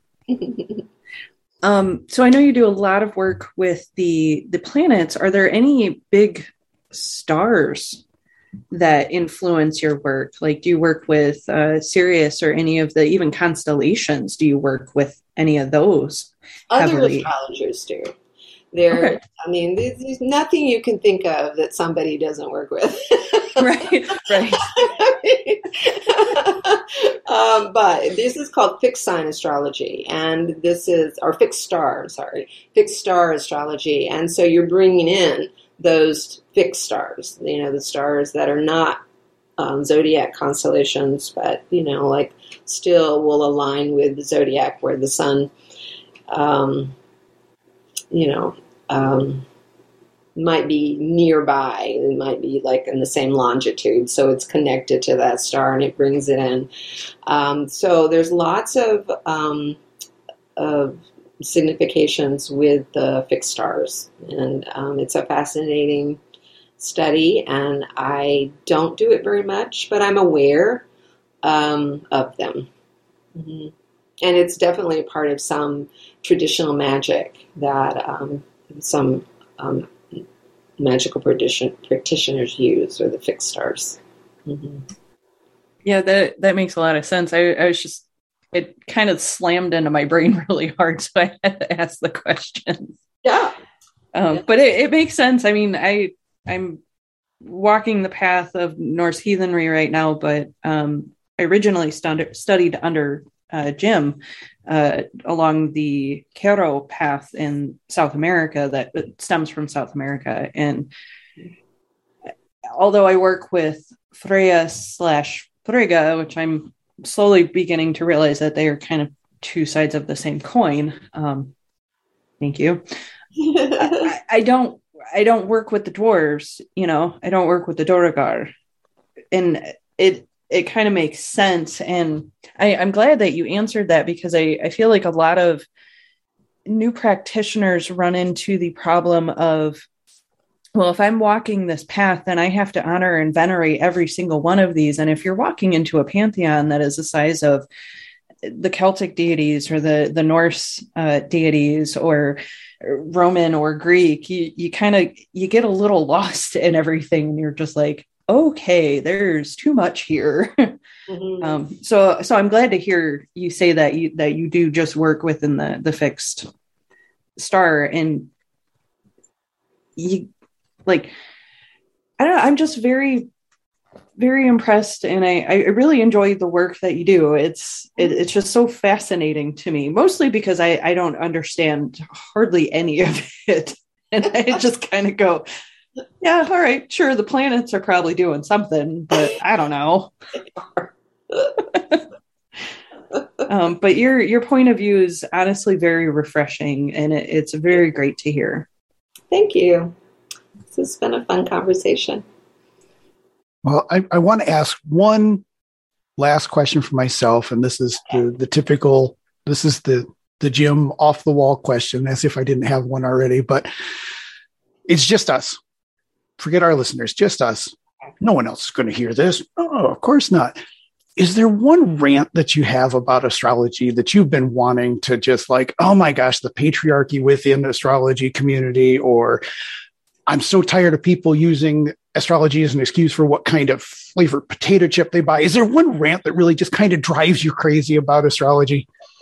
um, so I know you do a lot of work with the the planets. Are there any big stars that influence your work? Like, do you work with uh, Sirius or any of the even constellations? Do you work with any of those? Other heavily? Astrologers do. There, okay. I mean, there's, there's nothing you can think of that somebody doesn't work with. Right, right. um, but this is called fixed sign astrology, and this is, or fixed star, sorry, fixed star astrology. And so you're bringing in those fixed stars, you know, the stars that are not um, zodiac constellations, but, you know, like still will align with the zodiac where the sun, um, you know, um, might be nearby. It might be like in the same longitude. So it's connected to that star and it brings it in. Um, so there's lots of, um, of significations with the fixed stars, and um, it's a fascinating study, and I don't do it very much, but I'm aware um, of them. Mm-hmm. And it's definitely a part of some traditional magic that um, some um, magical practitioners use, or the fixed stars. Mm-hmm. Yeah, that that makes a lot of sense. I, I was just It kind of slammed into my brain really hard, so I had to ask the questions. Yeah, um, yeah. But it, it makes sense. I mean, I I'm walking the path of Norse heathenry right now, but um, I originally stud- studied under uh, Jim uh, along the Kero path in South America that stems from South America, and although I work with Freya slash Frigga, which I'm slowly beginning to realize that they are kind of two sides of the same coin. Um, thank you. I, I don't, I don't work with the dwarves, you know, I don't work with the Dorogar, and it, it kind of makes sense. And I, I'm glad that you answered that, because I, I feel like a lot of new practitioners run into the problem of, well, if I'm walking this path, then I have to honor and venerate every single one of these. And if you're walking into a pantheon that is the size of the Celtic deities or the, the Norse uh, deities or Roman or Greek, you, you kind of, you get a little lost in everything. And you're just like, okay, there's too much here. Mm-hmm. um, so, so I'm glad to hear you say that you, that you do just work within the, the fixed star, and you like, I don't know, I'm just very, very impressed. And I, I really enjoy the work that you do. It's, it, it's just so fascinating to me, mostly because I, I don't understand hardly any of it. And I just kind of go, yeah, all right, sure. The planets are probably doing something, but I don't know. um, but your, your point of view is honestly very refreshing, and it, it's very great to hear. Thank you. This has been a fun conversation. Well, I, I want to ask one last question for myself, and this is the, the typical, this is the, the Jim off the wall question, as if I didn't have one already, but it's just us. Forget our listeners, just us. No one else is going to hear this. Oh, of course not. Is there one rant that you have about astrology that you've been wanting to just like, oh my gosh, the patriarchy within the astrology community, or I'm so tired of people using astrology as an excuse for what kind of flavored potato chip they buy? Is there one rant that really just kind of drives you crazy about astrology?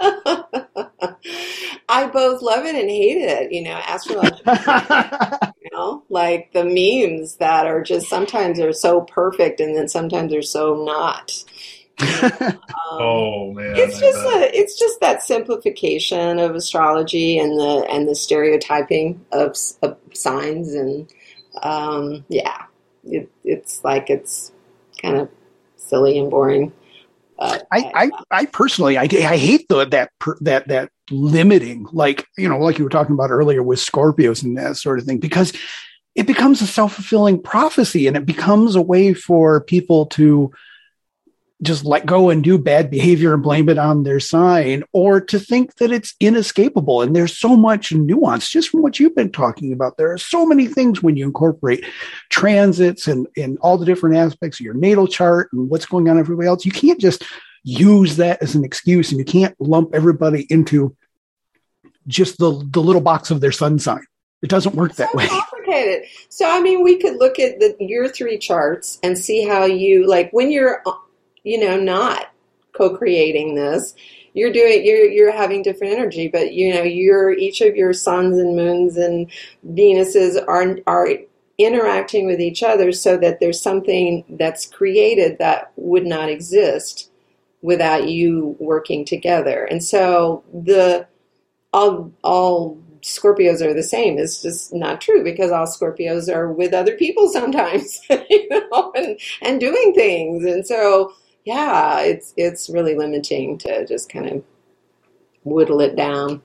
I both love it and hate it, you know, astrology, you know, like the memes that are just, sometimes they're so perfect and then sometimes they're so not. Um, oh man. It's just a, it's just that simplification of astrology and the, and the stereotyping of, of signs. And, um, yeah, it, it's like, it's kind of silly and boring. Uh, I, I, I personally, I, I hate the, that, that, that limiting, like, you know, like you were talking about earlier with Scorpios and that sort of thing, because it becomes a self-fulfilling prophecy, and it becomes a way for people to just let go and do bad behavior and blame it on their sign, or to think that it's inescapable. And there's so much nuance just from what you've been talking about. There are so many things when you incorporate transits and, and all the different aspects of your natal chart and what's going on everywhere else. You can't just use that as an excuse, and you can't lump everybody into just the, the little box of their sun sign. It doesn't work that so way. Complicated. So, I mean, we could look at the, your three charts and see how you, like, when you're, you know, not co-creating this, you're doing, you're, you're having different energy, but, you know, you're, each of your suns and moons and Venuses are, are interacting with each other so that there's something that's created that would not exist without you working together. And so the, all, all Scorpios are the same is just not true, because all Scorpios are with other people sometimes, you know, and, and doing things. And so, yeah, it's it's really limiting to just kind of whittle it down.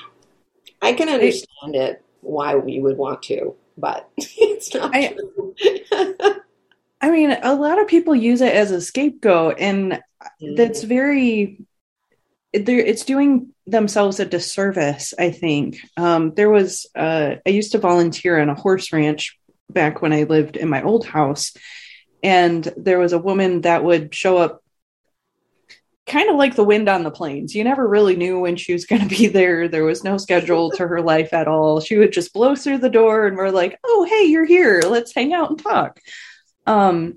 I can understand it, why we would want to, but it's not I, true. I mean, a lot of people use it as a scapegoat, and mm-hmm. that's very, it's doing themselves a disservice, I think. Um, there was, uh, I used to volunteer on a horse ranch back when I lived in my old house. And there was a woman that would show up kind of like the wind on the plains. You never really knew when she was going to be there. There was no schedule to her life at all. She would just blow through the door and we're like, oh, hey, you're here. Let's hang out and talk. Um,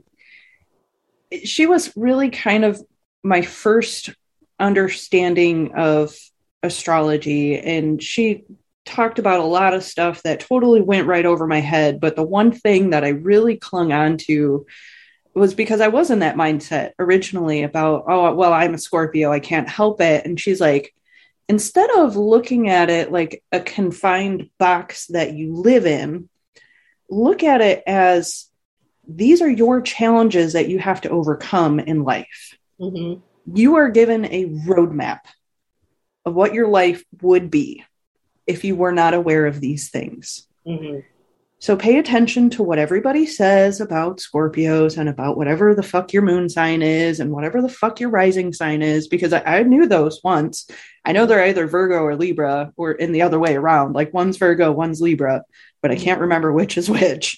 she was really kind of my first understanding of astrology. And she talked about a lot of stuff that totally went right over my head. But the one thing that I really clung on to was because I was in that mindset originally about, oh, well, I'm a Scorpio, I can't help it. And she's like, instead of looking at it like a confined box that you live in, look at it as these are your challenges that you have to overcome in life. Mm-hmm. You are given a roadmap of what your life would be if you were not aware of these things. Mm-hmm. So pay attention to what everybody says about Scorpios and about whatever the fuck your moon sign is and whatever the fuck your rising sign is, because I, I knew those once. I know they're either Virgo or Libra, or in the other way around. Like one's Virgo, one's Libra, but I can't remember which is which.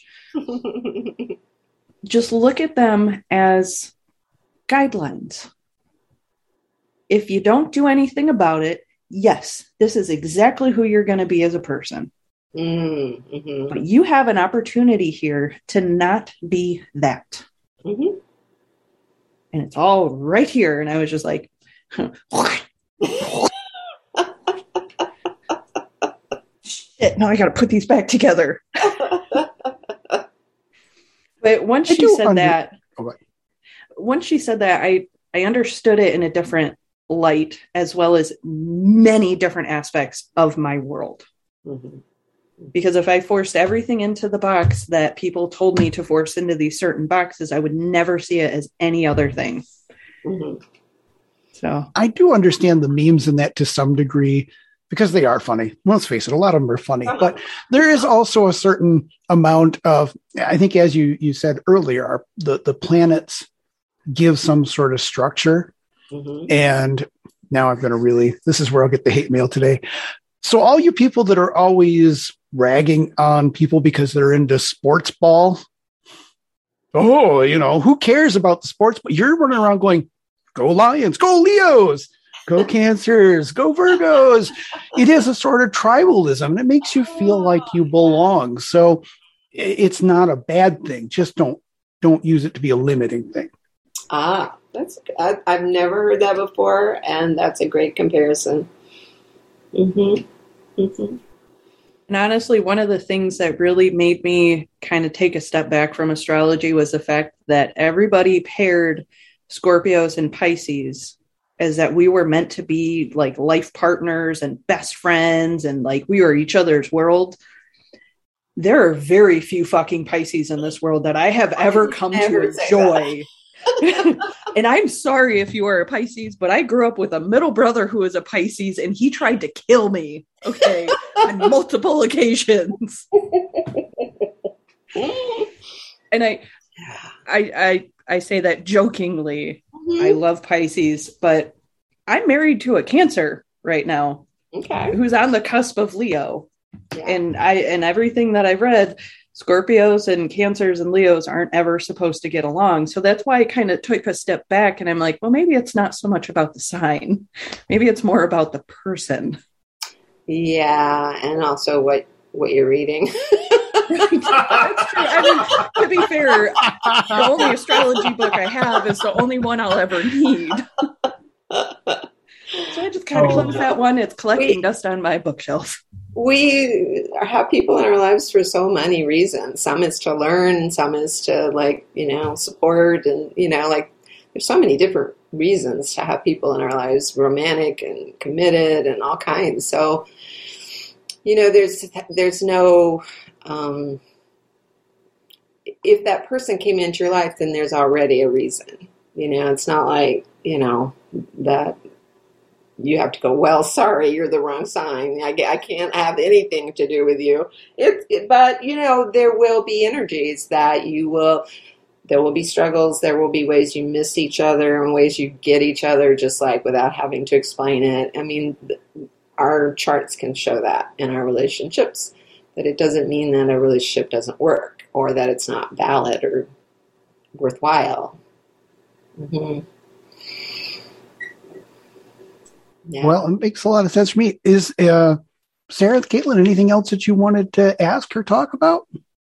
Just look at them as guidelines. If you don't do anything about it, yes, this is exactly who you're going to be as a person. Mm-hmm. But you have an opportunity here to not be that. Mm-hmm. And it's all right here. And I was just like, shit, now I got to put these back together. But once I she do said under- that, Okay. once she said that, I, I understood it in a different light, as well as many different aspects of my world. Mm-hmm. Because if I forced everything into the box that people told me to force into these certain boxes, I would never see it as any other thing. Mm-hmm. So I do understand the memes in that to some degree, because they are funny. Let's face it, a lot of them are funny. But there is also a certain amount of, I think, as you, you said earlier, the, the planets give some sort of structure. Mm-hmm. And now I'm going to really, this is where I'll get the hate mail today. So all you people that are always ragging on people because they're into sports ball, oh, you know, who cares about the sports? But you're running around going, go Lions, go Leos, go Cancers, go Virgos. It is a sort of tribalism, and it makes you feel like you belong. So it's not a bad thing. Just don't don't use it to be a limiting thing. Ah, that's I, I've never heard that before, and that's a great comparison. Mm-hmm. Mm-hmm. And honestly, one of the things that really made me kind of take a step back from astrology was the fact that everybody paired Scorpios and Pisces as that we were meant to be like life partners and best friends, and like we were each other's world. There are very few fucking Pisces in this world that I have ever come to enjoy. And I'm sorry if you are a Pisces, but I grew up with a middle brother who is a Pisces, and he tried to kill me, okay, on multiple occasions. And I, I, I, I say that jokingly. Mm-hmm. I love Pisces, but I'm married to a Cancer right now, Okay. who's on the cusp of Leo. Yeah. And I, and everything that I've read, Scorpios and Cancers and Leos aren't ever supposed to get along. So that's why I kind of took a step back, and I'm like, well, maybe it's not so much about the sign. Maybe it's more about the person. Yeah, and also what what you're reading. That's true. I mean, to be fair, the only astrology book I have is the only one I'll ever need. So I just kind of Oh. closed that one. It's collecting We- dust on my bookshelf. We have people in our lives for so many reasons. Some is to learn, some is to, like, you know, support, and, you know, like, there's so many different reasons to have people in our lives, romantic and committed and all kinds. So, you know, there's there's no, um, if that person came into your life, then there's already a reason. You know, it's not like, you know, that you have to go, well, sorry, you're the wrong sign. I, I can't have anything to do with you. It, it, but, you know, there will be energies that you will, there will be struggles. There will be ways you miss each other and ways you get each other, just like without having to explain it. I mean, our charts can show that in our relationships, but it doesn't mean that a relationship doesn't work or that it's not valid or worthwhile. Mm-hmm. Yeah. Well, it makes a lot of sense for me. Is uh, Sarah, Caitlin, anything else that you wanted to ask or talk about?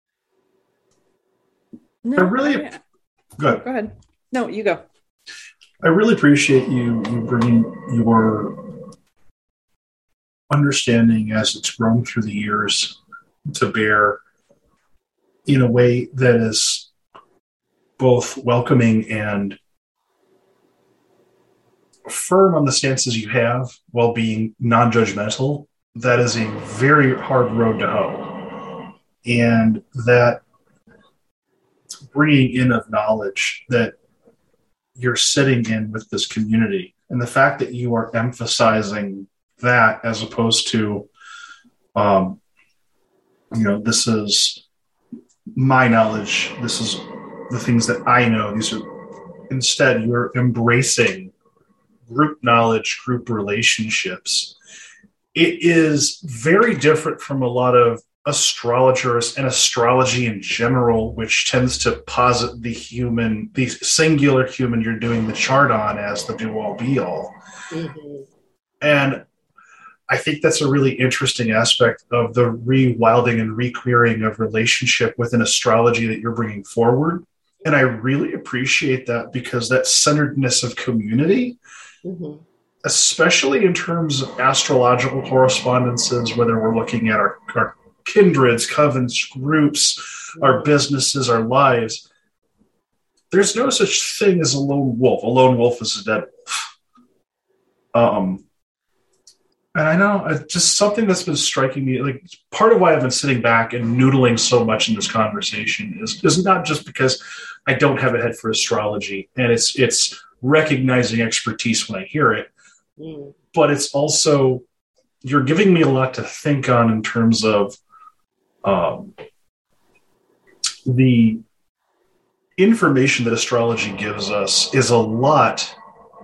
No, I really- I- Good. Go ahead. No, you go. I really appreciate you, you bringing your understanding as it's grown through the years to bear in a way that is both welcoming and firm on the stances you have while being non-judgmental. That is a very hard road to hoe. And that bringing in of knowledge that you're sitting in with this community, and the fact that you are emphasizing that as opposed to, um, you know, this is my knowledge. This is the things that I know. These are instead you're embracing group knowledge, group relationships. It is very different from a lot of astrologers and astrology in general, which tends to posit the human, the singular human you're doing the chart on as the do-all be-all. Mm-hmm. And I think that's a really interesting aspect of the rewilding and re-queering of relationship within astrology that you're bringing forward. And I really appreciate that, because that centeredness of community, mm-hmm. especially in terms of astrological correspondences, whether we're looking at our, our kindreds, covens, groups, our businesses, our lives, there's no such thing as a lone wolf. A lone wolf is a dead wolf. Um, and I know it's just something that's been striking me. Like, part of why I've been sitting back and noodling so much in this conversation is, is not just because I don't have a head for astrology, and it's it's recognizing expertise when I hear it, mm. but it's also you're giving me a lot to think on in terms of um, the information that astrology gives us is a lot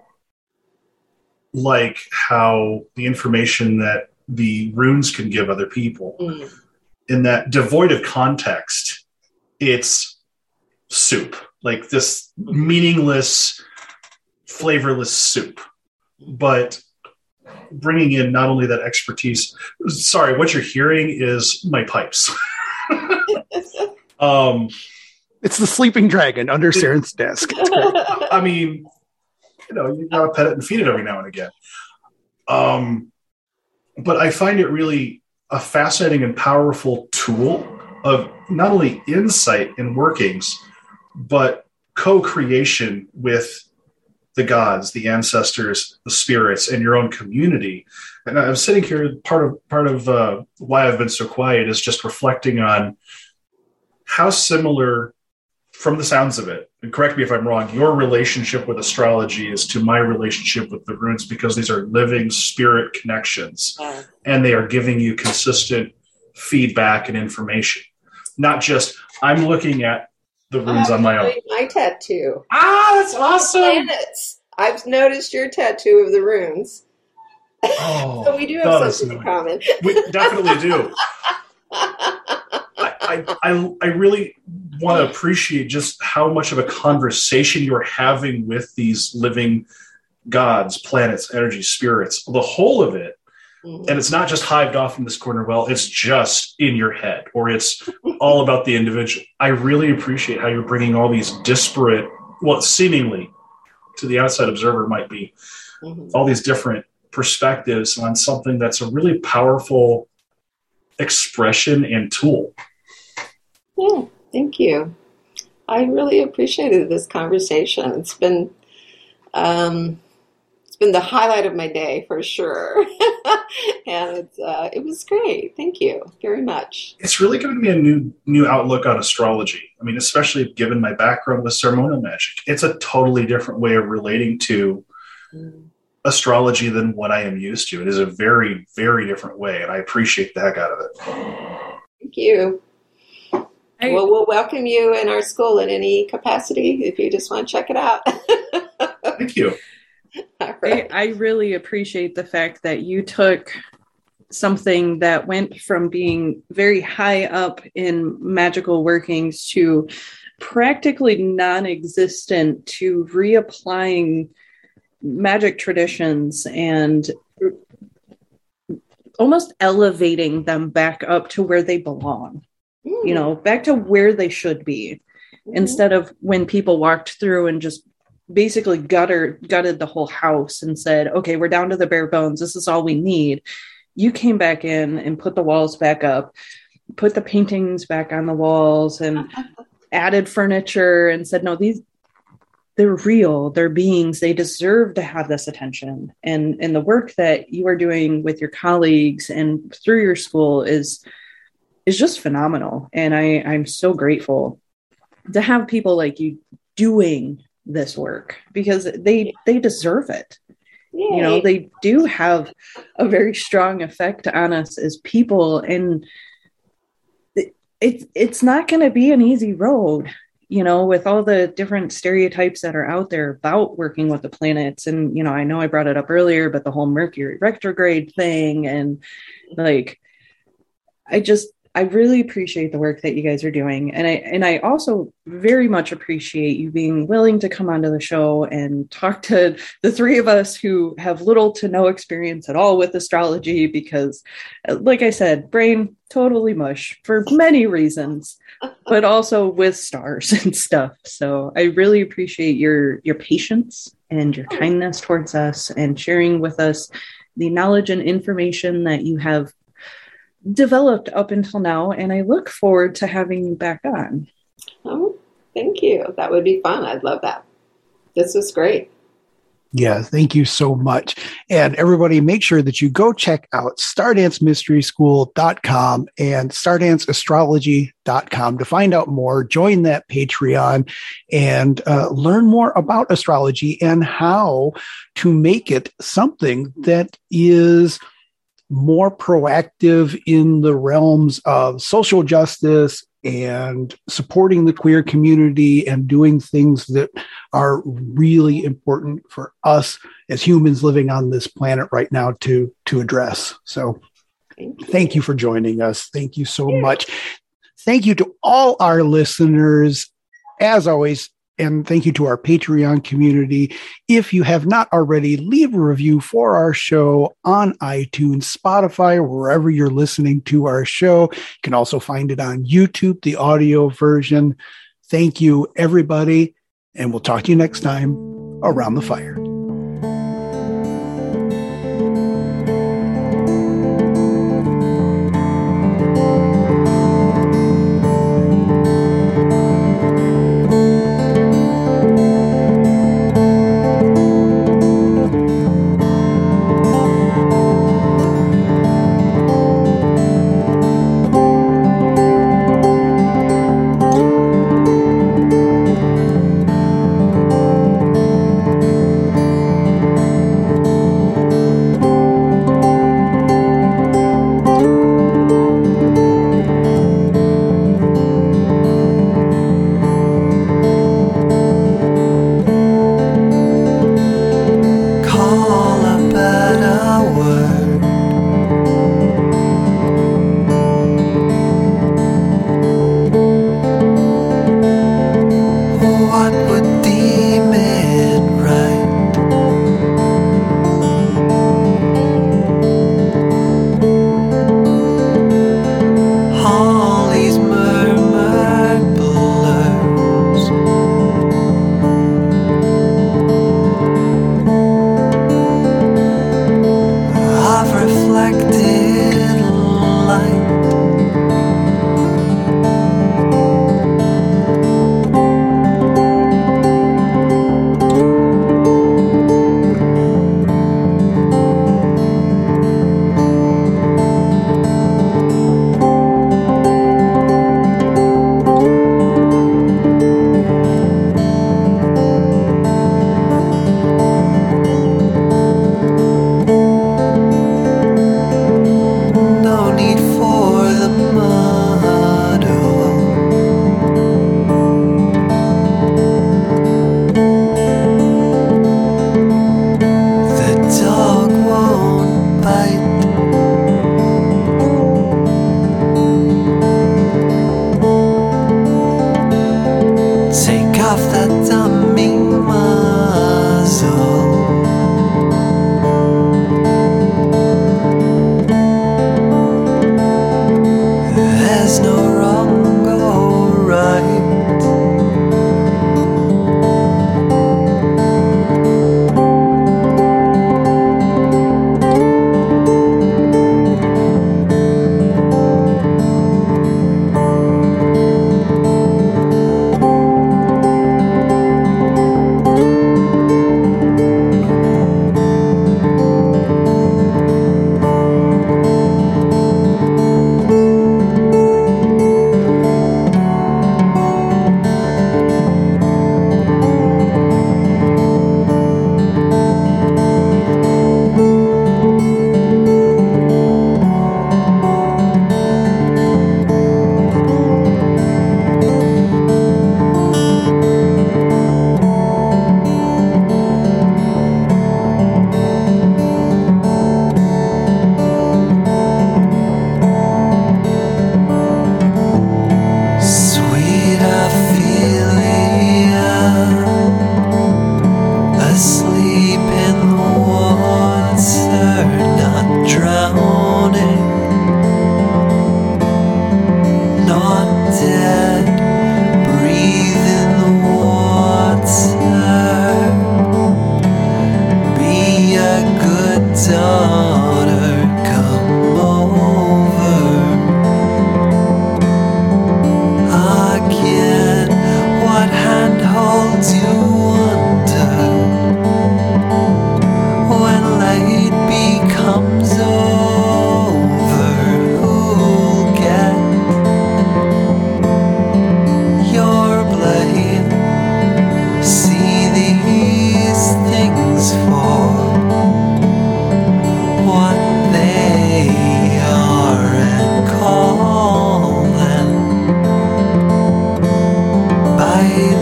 like how the information that the runes can give other people. Mm. In that, devoid of context, it's soup, like this meaningless, flavorless soup. But bringing in not only that expertise, sorry, what you're hearing is my pipes. um, it's the sleeping dragon under Saren's desk. I mean, you know, you gotta pet it and feed it every now and again. Um, but I find it really a fascinating and powerful tool of not only insight and workings, but co-creation with the gods, the ancestors, the spirits, and your own community. And I'm sitting here, part of part of uh, why I've been so quiet is just reflecting on how similar, from the sounds of it, and correct me if I'm wrong, your relationship with astrology is to my relationship with the runes, because these are living spirit connections, yeah. and they are giving you consistent feedback and information. Not just, I'm looking at the runes on my own. My tattoo. Ah, that's awesome. Planets. I've noticed your tattoo of the runes. Oh, so we do have something in common. We definitely do. I, I, I really want to appreciate just how much of a conversation you're having with these living gods, planets, energy, spirits, the whole of it. Mm-hmm. And it's not just hived off in this corner. Well, it's just in your head, or it's all about the individual. I really appreciate how you're bringing all these disparate, well, seemingly to the outside observer might be, mm-hmm. all these different perspectives on something that's a really powerful expression and tool. Yeah, thank you. I really appreciated this conversation. It's been, um, it's been the highlight of my day for sure, and it's, uh, it was great. Thank you very much. It's really given me a new new outlook on astrology. I mean, especially given my background with ceremonial magic, it's a totally different way of relating to mm. astrology than what I am used to. It is a very, very different way, and I appreciate the heck out of it. Thank you. I, well, we'll welcome you in our school in any capacity if you just want to check it out. Thank you. All right. I, I really appreciate the fact that you took something that went from being very high up in magical workings to practically non-existent to reapplying magic traditions and almost elevating them back up to where they belong. Mm. You know, back to where they should be, mm-hmm. instead of when people walked through and just basically gutter, gutted the whole house and said, okay, we're down to the bare bones. This is all we need. You came back in and put the walls back up, put the paintings back on the walls and added furniture and said, no, these, they're real, they're beings, they deserve to have this attention. And, and the work that you are doing with your colleagues and through your school is is just phenomenal. And I, I'm so grateful to have people like you doing this work, because they, they deserve it. Yay. You know, they do have a very strong effect on us as people. And it's it's not going to be an easy road, you know, with all the different stereotypes that are out there about working with the planets. And, you know, I know I brought it up earlier, but the whole Mercury retrograde thing, and like, I just, I really appreciate the work that you guys are doing. And I, and I also very much appreciate you being willing to come onto the show and talk to the three of us who have little to no experience at all with astrology, because like I said, brain totally mush for many reasons, but also with stars and stuff. So I really appreciate your, your patience and your kindness towards us and sharing with us the knowledge and information that you have developed up until now, and I look forward to having you back on. Oh, thank you. That would be fun. I'd love that. This was great. Yeah, thank you so much. And everybody, make sure that you go check out stardance mystery school dot com and stardance astrology dot com to find out more. Join that Patreon and uh, learn more about astrology and how to make it something that is more proactive in the realms of social justice and supporting the queer community and doing things that are really important for us as humans living on this planet right now to, to address. So thank you, thank you for joining us. Thank you so much. Thank you to all our listeners, as always. And thank you to our Patreon community. If you have not already, leave a review for our show on iTunes, Spotify, or wherever you're listening to our show. You can also find it on YouTube, the audio version. Thank you, everybody. And we'll talk to you next time around the fire. to wonder when light becomes over, who'll get your blade? See these things for what they are and call them by